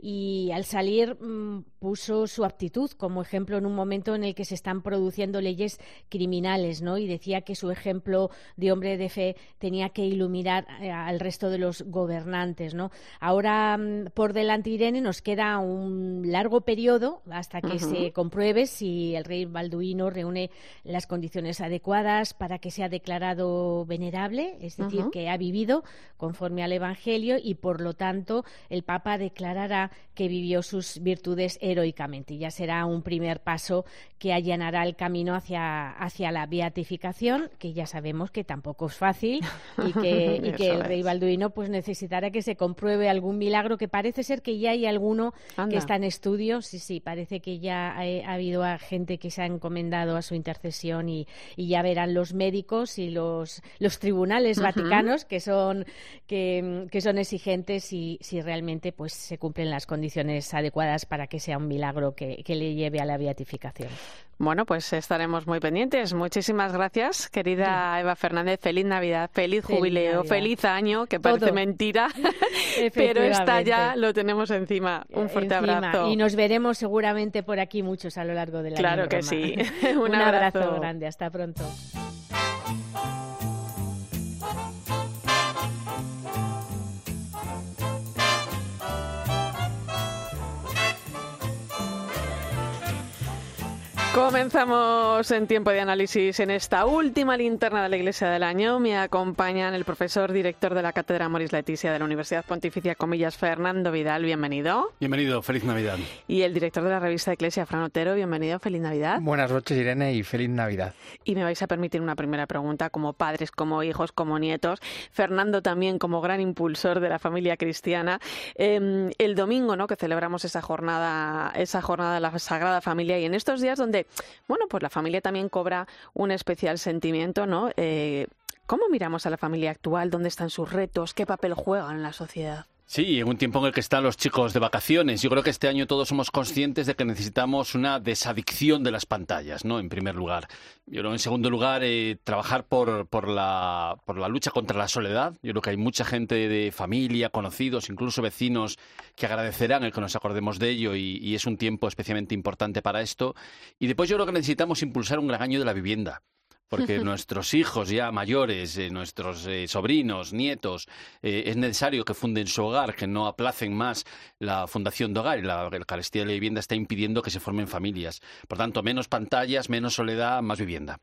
[SPEAKER 16] y al salir mmm, puso su actitud como ejemplo en un momento en el que se están produciendo leyes criminales, ¿no? Y decía que su ejemplo de hombre de fe tenía que iluminar eh, al resto de los gobernantes, ¿no? Ahora, mmm, por delante, Irene, nos queda un largo periodo hasta que uh-huh. se compruebe si el rey Balduino reúne las condiciones adecuadas para que sea declarado venerable, es decir, uh-huh. que ha vivido conforme al Evangelio, y por lo tanto el Papa declarará que vivió sus virtudes heroicamente. Y ya será un primer paso que allanará el camino hacia, hacia la beatificación, que ya sabemos que tampoco es fácil, y que, y que el rey Balduino pues necesitará que se compruebe algún milagro, que parece ser que ya hay alguno Anda. que está en estudio. Sí, sí, parece que ya ha, ha habido a gente que se ha encomendado a su intercesión, y, y ya verán los médicos y los, los tribunales uh-huh. vaticanos que son, que, que son exigentes, si, si realmente pues se cumplen las condiciones adecuadas para que sea un milagro que, que le lleve a la beatificación.
[SPEAKER 1] Bueno, pues estaremos muy pendientes. Muchísimas gracias, querida Eva Fernández. Feliz Navidad, feliz, feliz jubileo, Navidad. Feliz año, que parece Todo. mentira, pero está ya, lo tenemos encima. Un fuerte encima. abrazo.
[SPEAKER 16] Y nos veremos seguramente por aquí muchos a lo largo del año.
[SPEAKER 1] Claro que
[SPEAKER 16] Roma.
[SPEAKER 1] sí.
[SPEAKER 16] Un,
[SPEAKER 1] Un
[SPEAKER 16] abrazo.
[SPEAKER 1] abrazo
[SPEAKER 16] grande. Hasta pronto.
[SPEAKER 1] Comenzamos en tiempo de análisis en esta última linterna de la Iglesia del año. Me acompañan el profesor director de la Cátedra Moris Laetitia de la Universidad Pontificia Comillas, Fernando Vidal. Bienvenido.
[SPEAKER 17] Bienvenido, feliz Navidad.
[SPEAKER 1] Y el director de la revista Eclesia, Fran Otero. Bienvenido, feliz Navidad.
[SPEAKER 18] Buenas noches, Irene, y feliz Navidad.
[SPEAKER 1] Y me vais a permitir una primera pregunta, como padres, como hijos, como nietos. Fernando también como gran impulsor de la familia cristiana. Eh, el domingo, ¿no?, que celebramos esa jornada, esa jornada de la Sagrada Familia, y en estos días donde bueno, pues la familia también cobra un especial sentimiento, ¿no? Eh, ¿Cómo miramos a la familia actual? ¿Dónde están sus retos? ¿Qué papel juegan en la sociedad?
[SPEAKER 17] Sí, en un tiempo en el que están los chicos de vacaciones. Yo creo que este año todos somos conscientes de que necesitamos una desadicción de las pantallas, ¿no? En primer lugar. Yo creo, en segundo lugar, eh, trabajar por, por, la, por la lucha contra la soledad. Yo creo que hay mucha gente de familia, conocidos, incluso vecinos, que agradecerán el que nos acordemos de ello, y, y es un tiempo especialmente importante para esto. Y después yo creo que necesitamos impulsar un gran año de la vivienda. Porque nuestros hijos ya mayores, eh, nuestros eh, sobrinos, nietos, eh, es necesario que funden su hogar, que no aplacen más la fundación de hogar. Y la, la carestía de la vivienda está impidiendo que se formen familias. Por tanto, menos pantallas, menos soledad, más vivienda.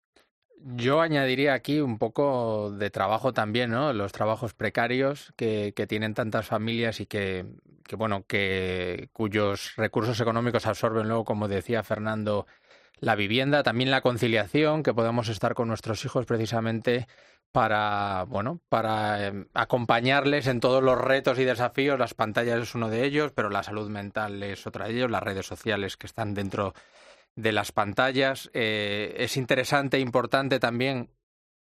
[SPEAKER 18] Yo añadiría aquí un poco de trabajo también, ¿no? Los trabajos precarios que, que tienen tantas familias y que, que, bueno, que cuyos recursos económicos absorben luego, como decía Fernando, la vivienda, también la conciliación, que podamos estar con nuestros hijos precisamente para, bueno, para eh, acompañarles en todos los retos y desafíos. Las pantallas es uno de ellos, pero la salud mental es otra de ellos, las redes sociales que están dentro de las pantallas. Eh, es interesante e importante también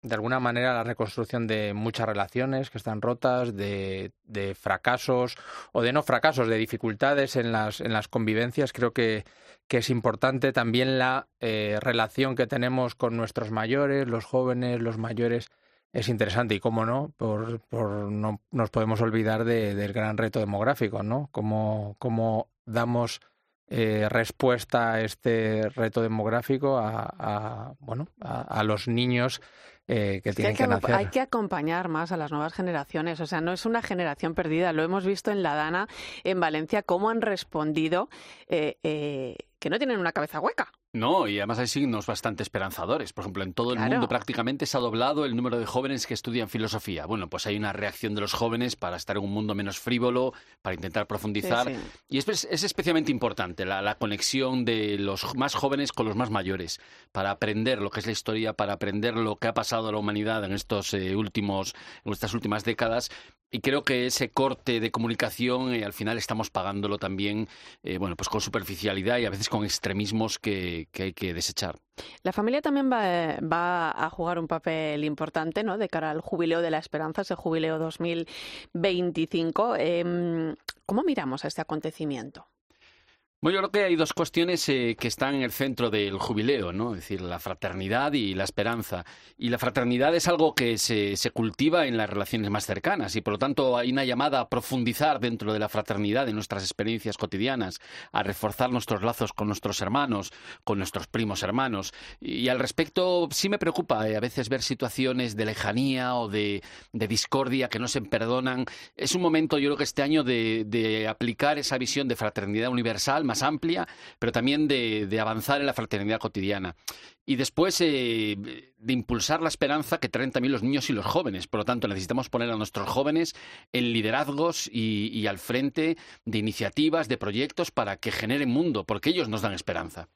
[SPEAKER 18] de alguna manera la reconstrucción de muchas relaciones que están rotas, de, de fracasos o de no fracasos, de dificultades en las, en las convivencias. Creo que, que es importante también la eh, relación que tenemos con nuestros mayores, los jóvenes, los mayores. Es interesante y, cómo no, por, por no nos podemos olvidar de, del gran reto demográfico, ¿no? Cómo, cómo damos eh, respuesta a este reto demográfico a, a bueno a, a los niños eh, que
[SPEAKER 1] es
[SPEAKER 18] tienen
[SPEAKER 1] que hay
[SPEAKER 18] que,
[SPEAKER 1] que
[SPEAKER 18] nacer.
[SPEAKER 1] Hay que acompañar más a las nuevas generaciones, o sea, no es una generación perdida. Lo hemos visto en La Dana, en Valencia, cómo han respondido eh, eh, que no tienen una cabeza hueca.
[SPEAKER 17] No, y además hay signos bastante esperanzadores. Por ejemplo, en todo el
[SPEAKER 1] Claro.
[SPEAKER 17] mundo prácticamente se ha doblado el número de jóvenes que estudian filosofía. Bueno, pues hay una reacción de los jóvenes para estar en un mundo menos frívolo, para intentar profundizar.
[SPEAKER 1] Sí, sí.
[SPEAKER 17] Y es, es especialmente importante la, la conexión de los más jóvenes con los más mayores, para aprender lo que es la historia, para aprender lo que ha pasado a la humanidad en estos eh, últimos, en estas últimas décadas. Y creo que ese corte de comunicación eh, al final estamos pagándolo también eh, bueno, pues con superficialidad y a veces con extremismos que, que hay que desechar.
[SPEAKER 1] La familia también va, va a jugar un papel importante, ¿no?, de cara al Jubileo de la Esperanza, ese Jubileo dos mil veinticinco. Eh, ¿Cómo miramos a este acontecimiento?
[SPEAKER 17] Bueno, yo creo que hay dos cuestiones eh, que están en el centro del jubileo, ¿no? Es decir, la fraternidad y la esperanza. Y la fraternidad es algo que se, se cultiva en las relaciones más cercanas y, por lo tanto, hay una llamada a profundizar dentro de la fraternidad en nuestras experiencias cotidianas, a reforzar nuestros lazos con nuestros hermanos, con nuestros primos hermanos. Y al respecto, sí me preocupa eh, a veces ver situaciones de lejanía o de, de discordia que no se perdonan. Es un momento, yo creo que este año, de, de aplicar esa visión de fraternidad universal, más amplia, pero también de, de avanzar en la fraternidad cotidiana. Y después eh, de impulsar la esperanza que traen también los niños y los jóvenes. Por lo tanto, necesitamos poner a nuestros jóvenes en liderazgos y, y al frente de iniciativas, de proyectos para que generen mundo, porque ellos nos dan esperanza.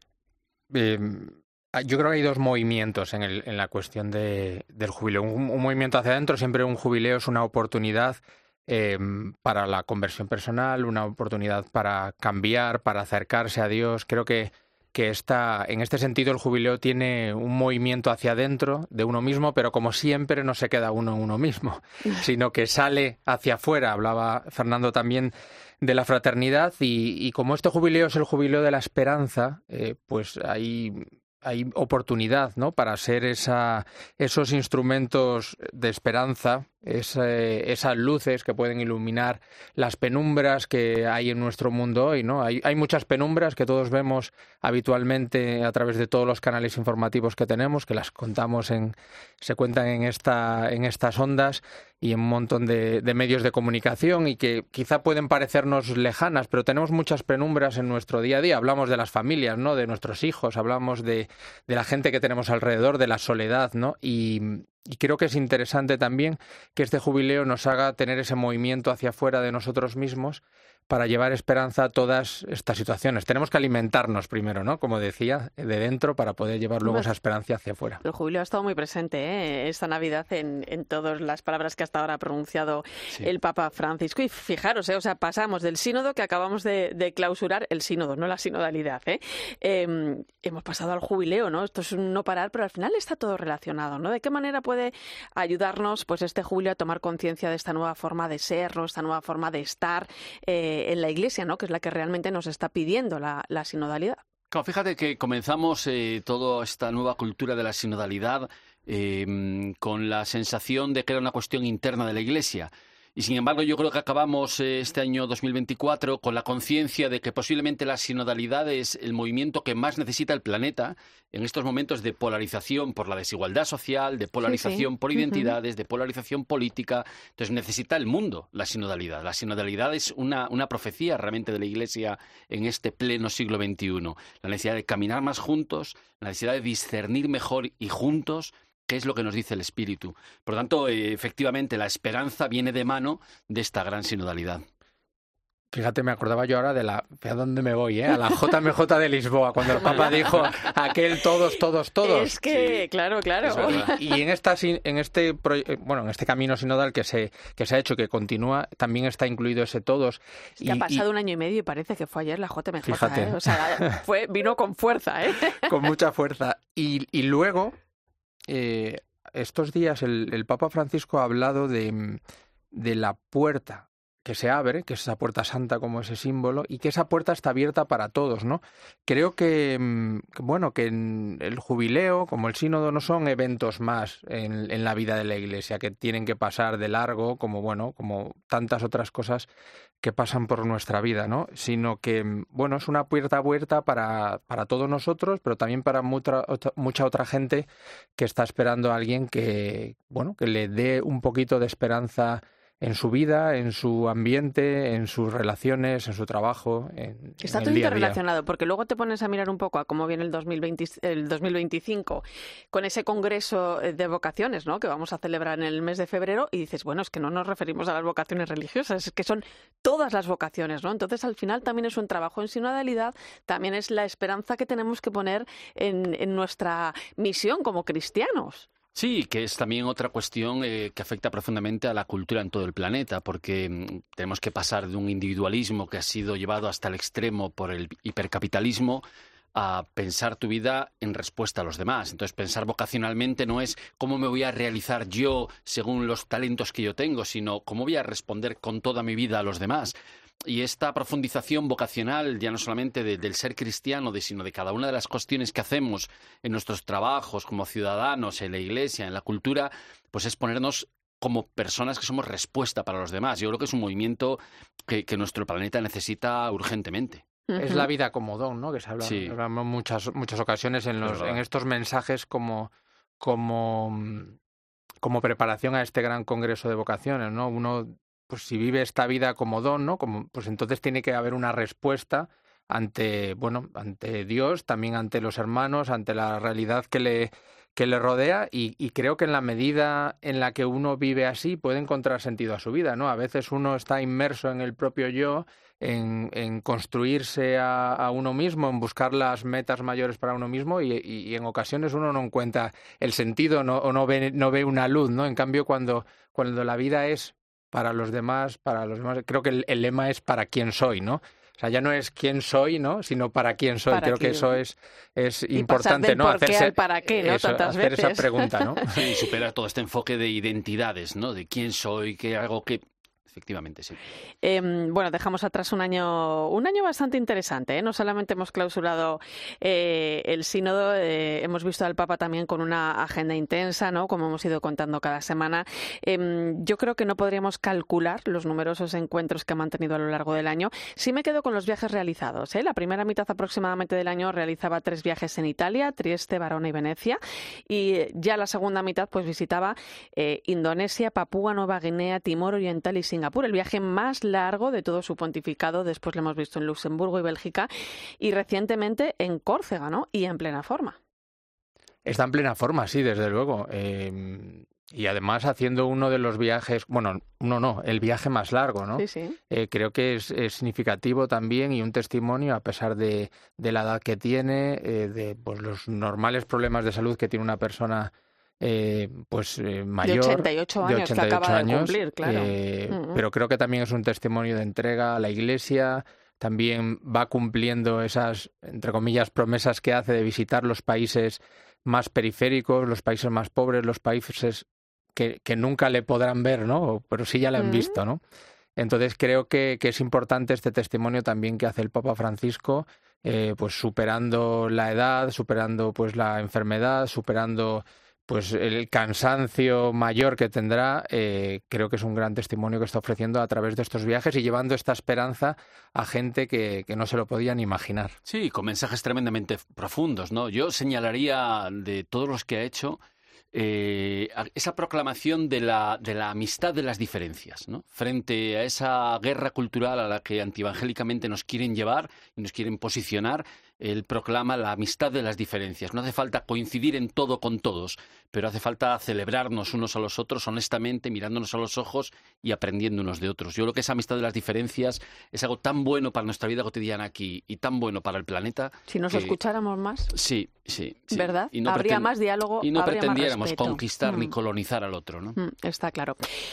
[SPEAKER 18] Eh, yo creo que hay dos movimientos en, el, en la cuestión de, del jubileo. Un, un movimiento hacia adentro, siempre un jubileo es una oportunidad Eh, para la conversión personal, una oportunidad para cambiar, para acercarse a Dios. Creo que, que esta, en este sentido el jubileo tiene un movimiento hacia adentro de uno mismo, pero como siempre no se queda uno en uno mismo, sino que sale hacia afuera. Hablaba Fernando también de la fraternidad y, y como este jubileo es el jubileo de la esperanza, eh, pues hay... hay oportunidad, ¿no?, para ser esa, esos instrumentos de esperanza, esa, esas luces que pueden iluminar las penumbras que hay en nuestro mundo hoy, ¿no? Hay, hay muchas penumbras que todos vemos habitualmente a través de todos los canales informativos que tenemos, que las contamos en, se cuentan en esta, en estas ondas y en un montón de, de medios de comunicación y que quizá pueden parecernos lejanas, pero tenemos muchas penumbras en nuestro día a día. Hablamos de las familias, ¿no?, de nuestros hijos, hablamos de, de la gente que tenemos alrededor, de la soledad, ¿no? Y, y creo que es interesante también que este jubileo nos haga tener ese movimiento hacia afuera de nosotros mismos para llevar esperanza a todas estas situaciones. Tenemos que alimentarnos primero, ¿no?, como decía, de dentro para poder llevar luego esa esperanza hacia afuera.
[SPEAKER 1] El jubileo ha estado muy presente ¿eh? esta Navidad en, en todas las palabras que hasta ahora ha pronunciado sí. el Papa Francisco. Y fijaros, ¿eh? o sea, pasamos del sínodo que acabamos de, de clausurar, el sínodo, no la sinodalidad. ¿eh? Eh, hemos pasado al jubileo, ¿no? Esto es un no parar, pero al final está todo relacionado, ¿no? ¿De qué manera puede ayudarnos pues este jubileo a tomar conciencia de esta nueva forma de ser, ¿no?, esta nueva forma de estar eh, en la Iglesia, ¿no?, que es la que realmente nos está pidiendo la, la sinodalidad?
[SPEAKER 17] Claro, fíjate que comenzamos eh, toda esta nueva cultura de la sinodalidad eh, con la sensación de que era una cuestión interna de la Iglesia. Y sin embargo, yo creo que acabamos eh, este año dos mil veinticuatro con la conciencia de que posiblemente la sinodalidad es el movimiento que más necesita el planeta en estos momentos de polarización por la desigualdad social, de polarización sí, sí. por identidades, uh-huh. de polarización política. Entonces necesita el mundo la sinodalidad. La sinodalidad es una, una profecía realmente de la Iglesia en este pleno siglo veintiuno. La necesidad de caminar más juntos, la necesidad de discernir mejor y juntos qué es lo que nos dice el Espíritu. Por lo tanto, eh, efectivamente, la esperanza viene de mano de esta gran sinodalidad.
[SPEAKER 18] Fíjate, me acordaba yo ahora de la... ¿A dónde me voy, eh? A la J M J de Lisboa, cuando el Papa dijo aquel todos, todos, todos.
[SPEAKER 1] Es que, sí. claro, claro.
[SPEAKER 18] Y en esta, en este, bueno, en este camino sinodal que se, que se ha hecho, que continúa, también está incluido ese todos.
[SPEAKER 1] Es que y, ha pasado y... un año y medio y parece que fue ayer la J M J, Fíjate. ¿eh? O sea, fue, vino con fuerza, ¿eh?
[SPEAKER 18] Con mucha fuerza. Y, y luego... Eh, estos días el, el Papa Francisco ha hablado de, de la puerta que se abre, que es esa puerta santa como ese símbolo, y que esa puerta está abierta para todos, ¿no? Creo que, bueno, que en el jubileo, como el sínodo, no son eventos más en, en la vida de la Iglesia, que tienen que pasar de largo, como, bueno, como tantas otras cosas que pasan por nuestra vida, ¿no? Sino que, bueno, es una puerta abierta para, para todos nosotros, pero también para mucha, otra, mucha otra gente que está esperando a alguien que, bueno, que le dé un poquito de esperanza en su vida, en su ambiente, en sus relaciones, en su trabajo, en,
[SPEAKER 1] Está
[SPEAKER 18] en
[SPEAKER 1] todo
[SPEAKER 18] el día a día.
[SPEAKER 1] interrelacionado, porque luego te pones a mirar un poco a cómo viene el dos mil veinte, el dos mil veinticinco con ese congreso de vocaciones, ¿no?, que vamos a celebrar en el mes de febrero, y dices, bueno, es que no nos referimos a las vocaciones religiosas, es que son todas las vocaciones, ¿no? Entonces, al final también es un trabajo en sinodalidad, también es la esperanza que tenemos que poner en, en nuestra misión como cristianos.
[SPEAKER 17] Sí, que es también otra cuestión eh, que afecta profundamente a la cultura en todo el planeta, porque mm, tenemos que pasar de un individualismo que ha sido llevado hasta el extremo por el hipercapitalismo a pensar tu vida en respuesta a los demás. Entonces, pensar vocacionalmente no es cómo me voy a realizar yo según los talentos que yo tengo, sino cómo voy a responder con toda mi vida a los demás. Y esta profundización vocacional, ya no solamente de, del ser cristiano, de, sino de cada una de las cuestiones que hacemos en nuestros trabajos como ciudadanos, en la Iglesia, en la cultura, pues es ponernos como personas que somos respuesta para los demás. Yo creo que es un movimiento que, que nuestro planeta necesita urgentemente.
[SPEAKER 18] Es la vida como don, ¿no? Que se habla
[SPEAKER 17] Sí.
[SPEAKER 18] en muchas, muchas ocasiones en, los, en estos mensajes como, como, como preparación a este gran congreso de vocaciones, ¿no? Uno, pues si vive esta vida como don, ¿no? Como, pues entonces tiene que haber una respuesta ante, bueno, ante Dios, también ante los hermanos, ante la realidad que le, que le rodea, y, y creo que en la medida en la que uno vive así puede encontrar sentido a su vida, ¿no? A veces uno está inmerso en el propio yo, en, en construirse a, a uno mismo, en buscar las metas mayores para uno mismo, y, y, y en ocasiones uno no encuentra el sentido, no, o no ve, no ve una luz, ¿no? En cambio, cuando, cuando la vida es para los demás, para los demás, creo que el, el lema es para quién soy, ¿no? O sea, ya no es quién soy, ¿no? Sino para quién soy.
[SPEAKER 1] Para
[SPEAKER 18] creo
[SPEAKER 1] quién.
[SPEAKER 18] que eso es, es
[SPEAKER 1] Y
[SPEAKER 18] importante,
[SPEAKER 1] pasar del
[SPEAKER 18] ¿no?
[SPEAKER 1] por qué
[SPEAKER 18] Hacerse
[SPEAKER 1] al para qué, ¿no?
[SPEAKER 18] eso,
[SPEAKER 1] Tantas
[SPEAKER 18] hacer
[SPEAKER 1] veces.
[SPEAKER 18] esa pregunta, ¿no?
[SPEAKER 17] Y superar todo este enfoque de identidades, ¿no? De quién soy, qué hago, qué... Efectivamente, sí.
[SPEAKER 1] Eh, bueno, dejamos atrás un año un año bastante interesante, ¿eh? No solamente hemos clausurado eh, el sínodo, eh, hemos visto al Papa también con una agenda intensa, ¿no? Como hemos ido contando cada semana. Eh, yo creo que no podríamos calcular los numerosos encuentros que ha mantenido a lo largo del año. Sí me quedo con los viajes realizados, ¿eh? La primera mitad aproximadamente del año realizaba tres viajes en Italia, Trieste, Verona y Venecia, y ya la segunda mitad pues visitaba eh, Indonesia, Papúa Nueva Guinea, Timor Oriental y Singapur. El viaje más largo de todo su pontificado. Después lo hemos visto en Luxemburgo y Bélgica, y recientemente en Córcega, ¿no? Y en plena forma.
[SPEAKER 18] Está en plena forma, sí, desde luego. Eh, y además haciendo uno de los viajes, bueno, uno no, el viaje más largo, ¿no?
[SPEAKER 1] Sí, sí.
[SPEAKER 18] Eh, creo que es, es significativo también, y un testimonio, a pesar de, de la edad que tiene, eh, de pues, los normales problemas de salud que tiene una persona Eh, pues eh, mayor,
[SPEAKER 1] de ochenta y ocho años,
[SPEAKER 18] de ochenta y ocho
[SPEAKER 1] que acaba
[SPEAKER 18] años,
[SPEAKER 1] de cumplir, claro.
[SPEAKER 18] eh,
[SPEAKER 1] Uh-huh.
[SPEAKER 18] Pero creo que también es un testimonio de entrega a la Iglesia. También va cumpliendo esas, entre comillas, promesas que hace de visitar los países más periféricos, los países más pobres, los países que, que nunca le podrán ver, ¿no? Pero sí ya le han
[SPEAKER 1] Uh-huh.
[SPEAKER 18] visto, ¿no? Entonces creo que, que es importante este testimonio también que hace el Papa Francisco, eh, pues superando la edad, superando pues la enfermedad, superando pues el cansancio mayor que tendrá. Eh, creo que es un gran testimonio que está ofreciendo a través de estos viajes y llevando esta esperanza a gente que, que no se lo podían imaginar.
[SPEAKER 17] Sí, con mensajes tremendamente profundos, ¿no? Yo señalaría de todos los que ha hecho eh, esa proclamación de la, de la amistad de las diferencias, ¿no? Frente a esa guerra cultural a la que antievangélicamente nos quieren llevar y nos quieren posicionar. Él proclama la amistad de las diferencias. No hace falta coincidir en todo con todos, pero hace falta celebrarnos unos a los otros honestamente, mirándonos a los ojos y aprendiendo unos de otros. Yo creo que esa amistad de las diferencias es algo tan bueno para nuestra vida cotidiana aquí y tan bueno para el planeta.
[SPEAKER 1] Si nos
[SPEAKER 17] que...
[SPEAKER 1] escucháramos más.
[SPEAKER 17] Sí, sí. sí.
[SPEAKER 1] ¿Verdad?
[SPEAKER 17] Y no
[SPEAKER 1] habría
[SPEAKER 17] preten...
[SPEAKER 1] más diálogo,
[SPEAKER 17] y no
[SPEAKER 1] habría
[SPEAKER 17] pretendiéramos
[SPEAKER 1] más respeto.
[SPEAKER 17] conquistar
[SPEAKER 1] mm.
[SPEAKER 17] ni colonizar al otro, ¿no?
[SPEAKER 1] Mm, está claro.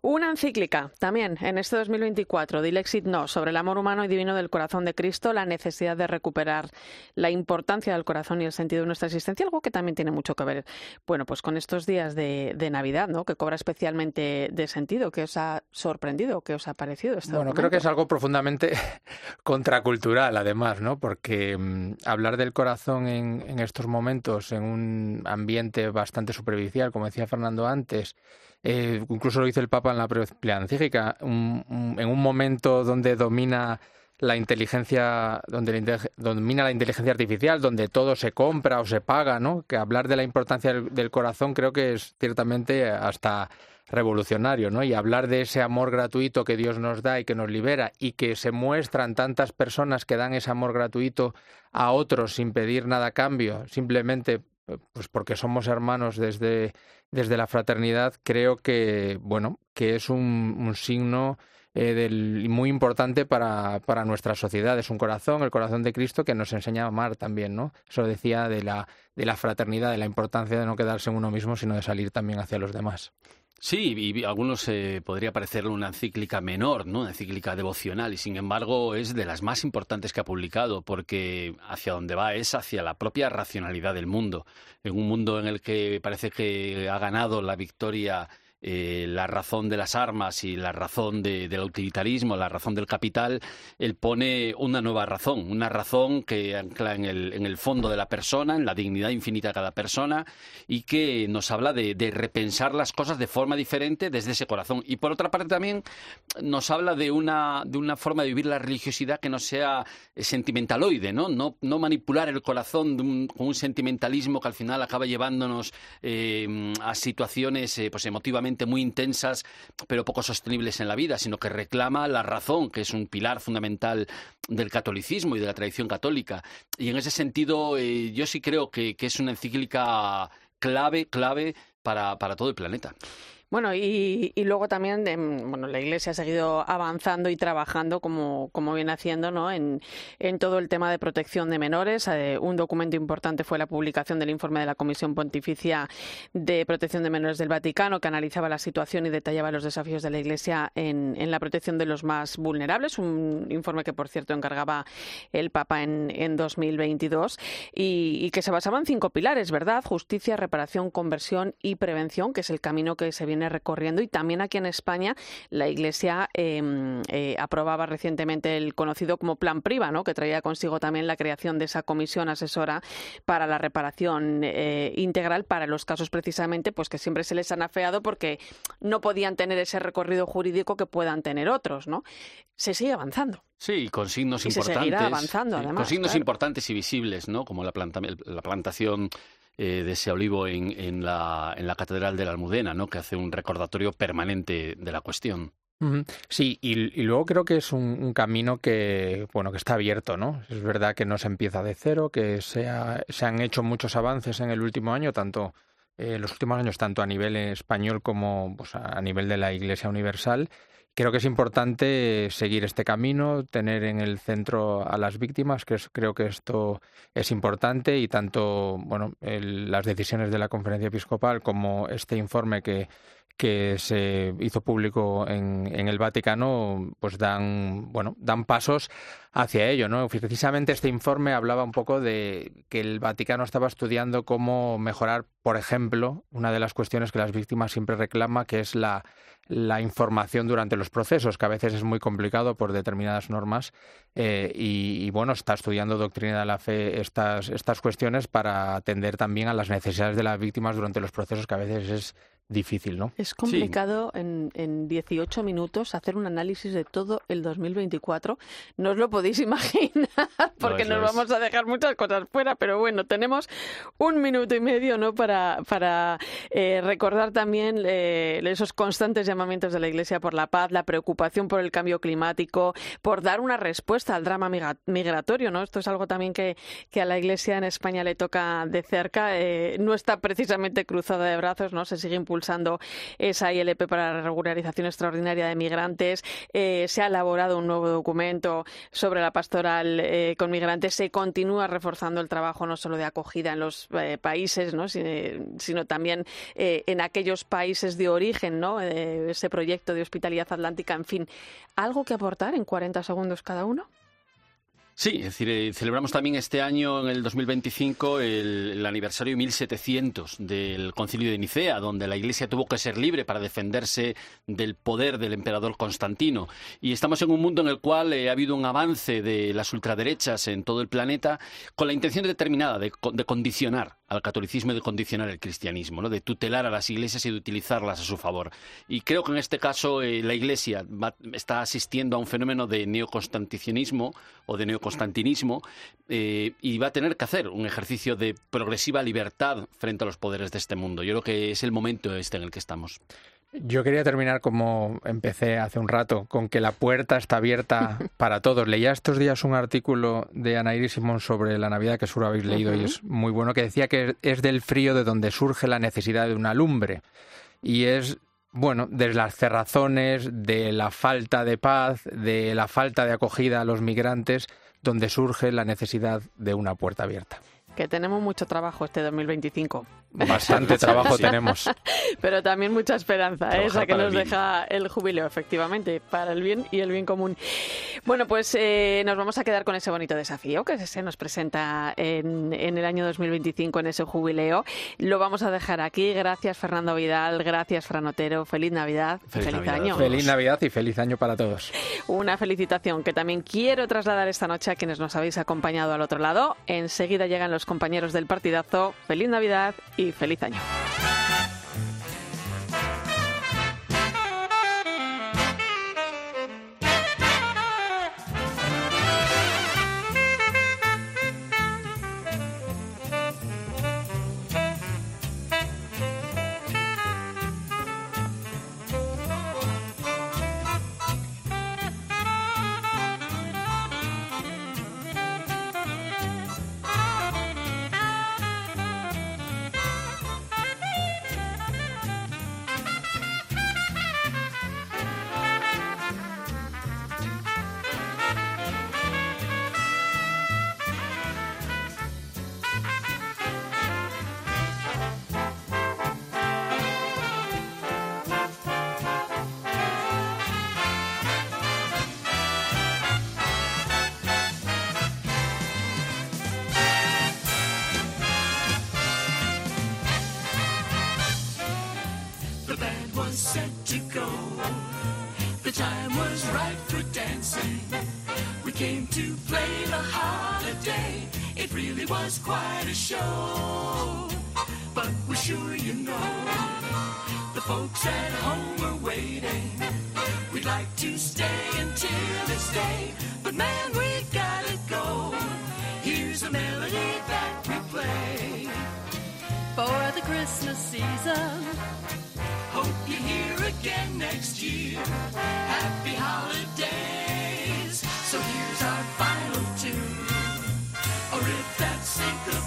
[SPEAKER 1] Una encíclica también en este dos mil veinticuatro, Dilexit Nos, sobre el amor humano y divino del corazón de Cristo, la necesidad de recuperar la importancia del corazón y el sentido de nuestra existencia, algo que también tiene mucho que ver, bueno, pues con estos días de, de Navidad, ¿no? Que cobra especialmente de sentido. ¿Qué os ha sorprendido? ¿Qué os ha parecido este
[SPEAKER 18] Bueno,
[SPEAKER 1] documento?
[SPEAKER 18] creo que es algo profundamente contracultural, además, ¿no? Porque mmm, hablar del corazón en, en estos momentos, en un ambiente bastante superficial, como decía Fernando antes, Eh, incluso lo dice el Papa en la propia encíclica, un, un, en un momento donde domina la inteligencia, donde la, domina la inteligencia artificial, donde todo se compra o se paga, ¿no? Que hablar de la importancia del, del corazón creo que es ciertamente hasta revolucionario, ¿no? Y hablar de ese amor gratuito que Dios nos da y que nos libera y que se muestran tantas personas que dan ese amor gratuito a otros sin pedir nada a cambio, simplemente pues porque somos hermanos desde, desde la fraternidad, creo que, bueno, que es un, un signo eh, del, muy importante para, para nuestra sociedad. Es un corazón, el corazón de Cristo, que nos enseña a amar también, ¿no? Eso decía de la, de la fraternidad, de la importancia de no quedarse en uno mismo, sino de salir también hacia los demás.
[SPEAKER 17] Sí, y a algunos eh, podría parecerle una encíclica menor, ¿no? Una encíclica devocional, y sin embargo es de las más importantes que ha publicado, porque hacia donde va es hacia la propia racionalidad del mundo. En un mundo en el que parece que ha ganado la victoria eh, la razón de las armas y la razón de, del utilitarismo, la razón del capital, él pone una nueva razón, una razón que ancla en el, en el fondo de la persona, en la dignidad infinita de cada persona, y que nos habla de, de repensar las cosas de forma diferente desde ese corazón. Y por otra parte también nos habla de una, de una forma de vivir la religiosidad que no sea sentimentaloide, ¿no? No, no manipular el corazón de un, con un sentimentalismo que al final acaba llevándonos eh, a situaciones eh, pues emotivamente muy intensas, pero poco sostenibles en la vida, sino que reclama la razón, que es un pilar fundamental del catolicismo y de la tradición católica. Y en ese sentido, eh, yo sí creo que, que es una encíclica clave, clave para, para todo el planeta.
[SPEAKER 1] Bueno, y, y luego también eh, bueno, la Iglesia ha seguido avanzando y trabajando como, como viene haciendo, ¿no? en, en todo el tema de protección de menores. Eh, un documento importante fue la publicación del informe de la Comisión Pontificia de Protección de Menores del Vaticano, que analizaba la situación y detallaba los desafíos de la Iglesia en, en la protección de los más vulnerables. Un informe que, por cierto, encargaba el Papa en, en dos mil veintidós y, y que se basaba en cinco pilares, ¿verdad? Justicia, reparación, conversión y prevención, que es el camino que se viene recorriendo. Y también aquí en España la Iglesia eh, eh, aprobaba recientemente el conocido como Plan Priva, ¿no? Que traía consigo también la creación de esa comisión asesora para la reparación eh, integral para los casos precisamente pues que siempre se les han afeado porque no podían tener ese recorrido jurídico que puedan tener otros, ¿no? Se sigue avanzando.
[SPEAKER 17] Sí, con signos
[SPEAKER 1] y
[SPEAKER 17] importantes.
[SPEAKER 1] Se seguirá avanzando,
[SPEAKER 17] sí,
[SPEAKER 1] además.
[SPEAKER 17] Con signos
[SPEAKER 1] claro.
[SPEAKER 17] importantes y visibles, ¿no? Como la, planta, la plantación eh, de ese olivo en, en, la, en la Catedral de la Almudena, ¿no? Que hace un recordatorio permanente de la cuestión.
[SPEAKER 18] Sí, y, y luego creo que es un, un camino que, bueno, que está abierto, ¿no? Es verdad que no se empieza de cero, que se, ha, se han hecho muchos avances en el último año, tanto en eh, los últimos años, tanto a nivel español como pues, a nivel de la Iglesia Universal. Creo que es importante seguir este camino, tener en el centro a las víctimas, que es, creo que esto es importante, y tanto bueno, el, las decisiones de la Conferencia Episcopal como este informe que que se hizo público en, en el Vaticano, pues dan, bueno, dan pasos hacia ello, ¿no? Precisamente este informe hablaba un poco de que el Vaticano estaba estudiando cómo mejorar, por ejemplo, una de las cuestiones que las víctimas siempre reclaman, que es la, la información durante los procesos, que a veces es muy complicado por determinadas normas, eh, y, y bueno, está estudiando doctrina de la fe estas, estas cuestiones para atender también a las necesidades de las víctimas durante los procesos, que a veces es difícil, ¿no?
[SPEAKER 1] Es complicado sí. en, en dieciocho minutos hacer un análisis de todo el dos mil veinticuatro. No os lo podéis imaginar porque no, nos vamos a dejar muchas cosas fuera, pero bueno, tenemos un minuto y medio, ¿no? Para, para eh, recordar también eh, esos constantes llamamientos de la Iglesia por la paz, la preocupación por el cambio climático, por dar una respuesta al drama migratorio, ¿no? Esto es algo también que, que a la Iglesia en España le toca de cerca. Eh, no está precisamente cruzada de brazos, ¿no? Se sigue impulsando impulsando esa I L P para la regularización extraordinaria de migrantes. Eh, se ha elaborado un nuevo documento sobre la pastoral eh, con migrantes. Se continúa reforzando el trabajo no solo de acogida en los eh, países, ¿no? sino, sino también eh, en aquellos países de origen, ¿no? Eh, ese proyecto de hospitalidad atlántica. En fin, ¿algo que aportar en cuarenta segundos cada uno?
[SPEAKER 17] Sí, es decir, eh, celebramos también este año, en el dos mil veinticinco, el, el aniversario mil setecientos del Concilio de Nicea, donde la Iglesia tuvo que ser libre para defenderse del poder del emperador Constantino. Y estamos en un mundo en el cual eh, ha habido un avance de las ultraderechas en todo el planeta con la intención determinada de, de condicionar al catolicismo y de condicionar el cristianismo, ¿no? De tutelar a las iglesias y de utilizarlas a su favor. Y creo que en este caso eh, la Iglesia va, está asistiendo a un fenómeno de neoconstantinismo o de neoconstantinismo eh, y va a tener que hacer un ejercicio de progresiva libertad frente a los poderes de este mundo. Yo creo que es el momento este en el que estamos.
[SPEAKER 18] Yo quería terminar como empecé hace un rato, con que la puerta está abierta para todos. Leía estos días un artículo de Ana Iris Simón sobre la Navidad, que seguro habéis leído, uh-huh. y es muy bueno, que decía que es del frío de donde surge la necesidad de una lumbre. Y es, bueno, de las cerrazones, de la falta de paz, de la falta de acogida a los migrantes, donde surge la necesidad de una puerta abierta.
[SPEAKER 1] Que tenemos mucho trabajo este dos mil veinticinco.
[SPEAKER 18] Bastante trabajo sí. tenemos.
[SPEAKER 1] Pero también mucha esperanza, ¿eh? esa que nos deja el jubileo, efectivamente, para el bien y el bien común. Bueno, pues eh, nos vamos a quedar con ese bonito desafío que se nos presenta en, en el año dos mil veinticinco, en ese jubileo. Lo vamos a dejar aquí. Gracias, Fernando Vidal. Gracias, Fran Otero. Feliz Navidad.
[SPEAKER 18] Feliz,
[SPEAKER 1] feliz
[SPEAKER 18] Navidad
[SPEAKER 1] año.
[SPEAKER 18] Feliz Navidad y feliz año para todos.
[SPEAKER 1] Una felicitación que también quiero trasladar esta noche a quienes nos habéis acompañado al otro lado. Enseguida llegan los compañeros del partidazo. Feliz Navidad y feliz año.
[SPEAKER 19] Set to go. The time was right for dancing. We came to play the holiday. It really was quite a show. But we're sure you know the folks at home are waiting. We'd like to stay until this day, but man, we gotta go. Here's a melody that we play for the Christmas season. Hope you're here again next year. Happy holidays. So here's our final tune. A riff that syncopated.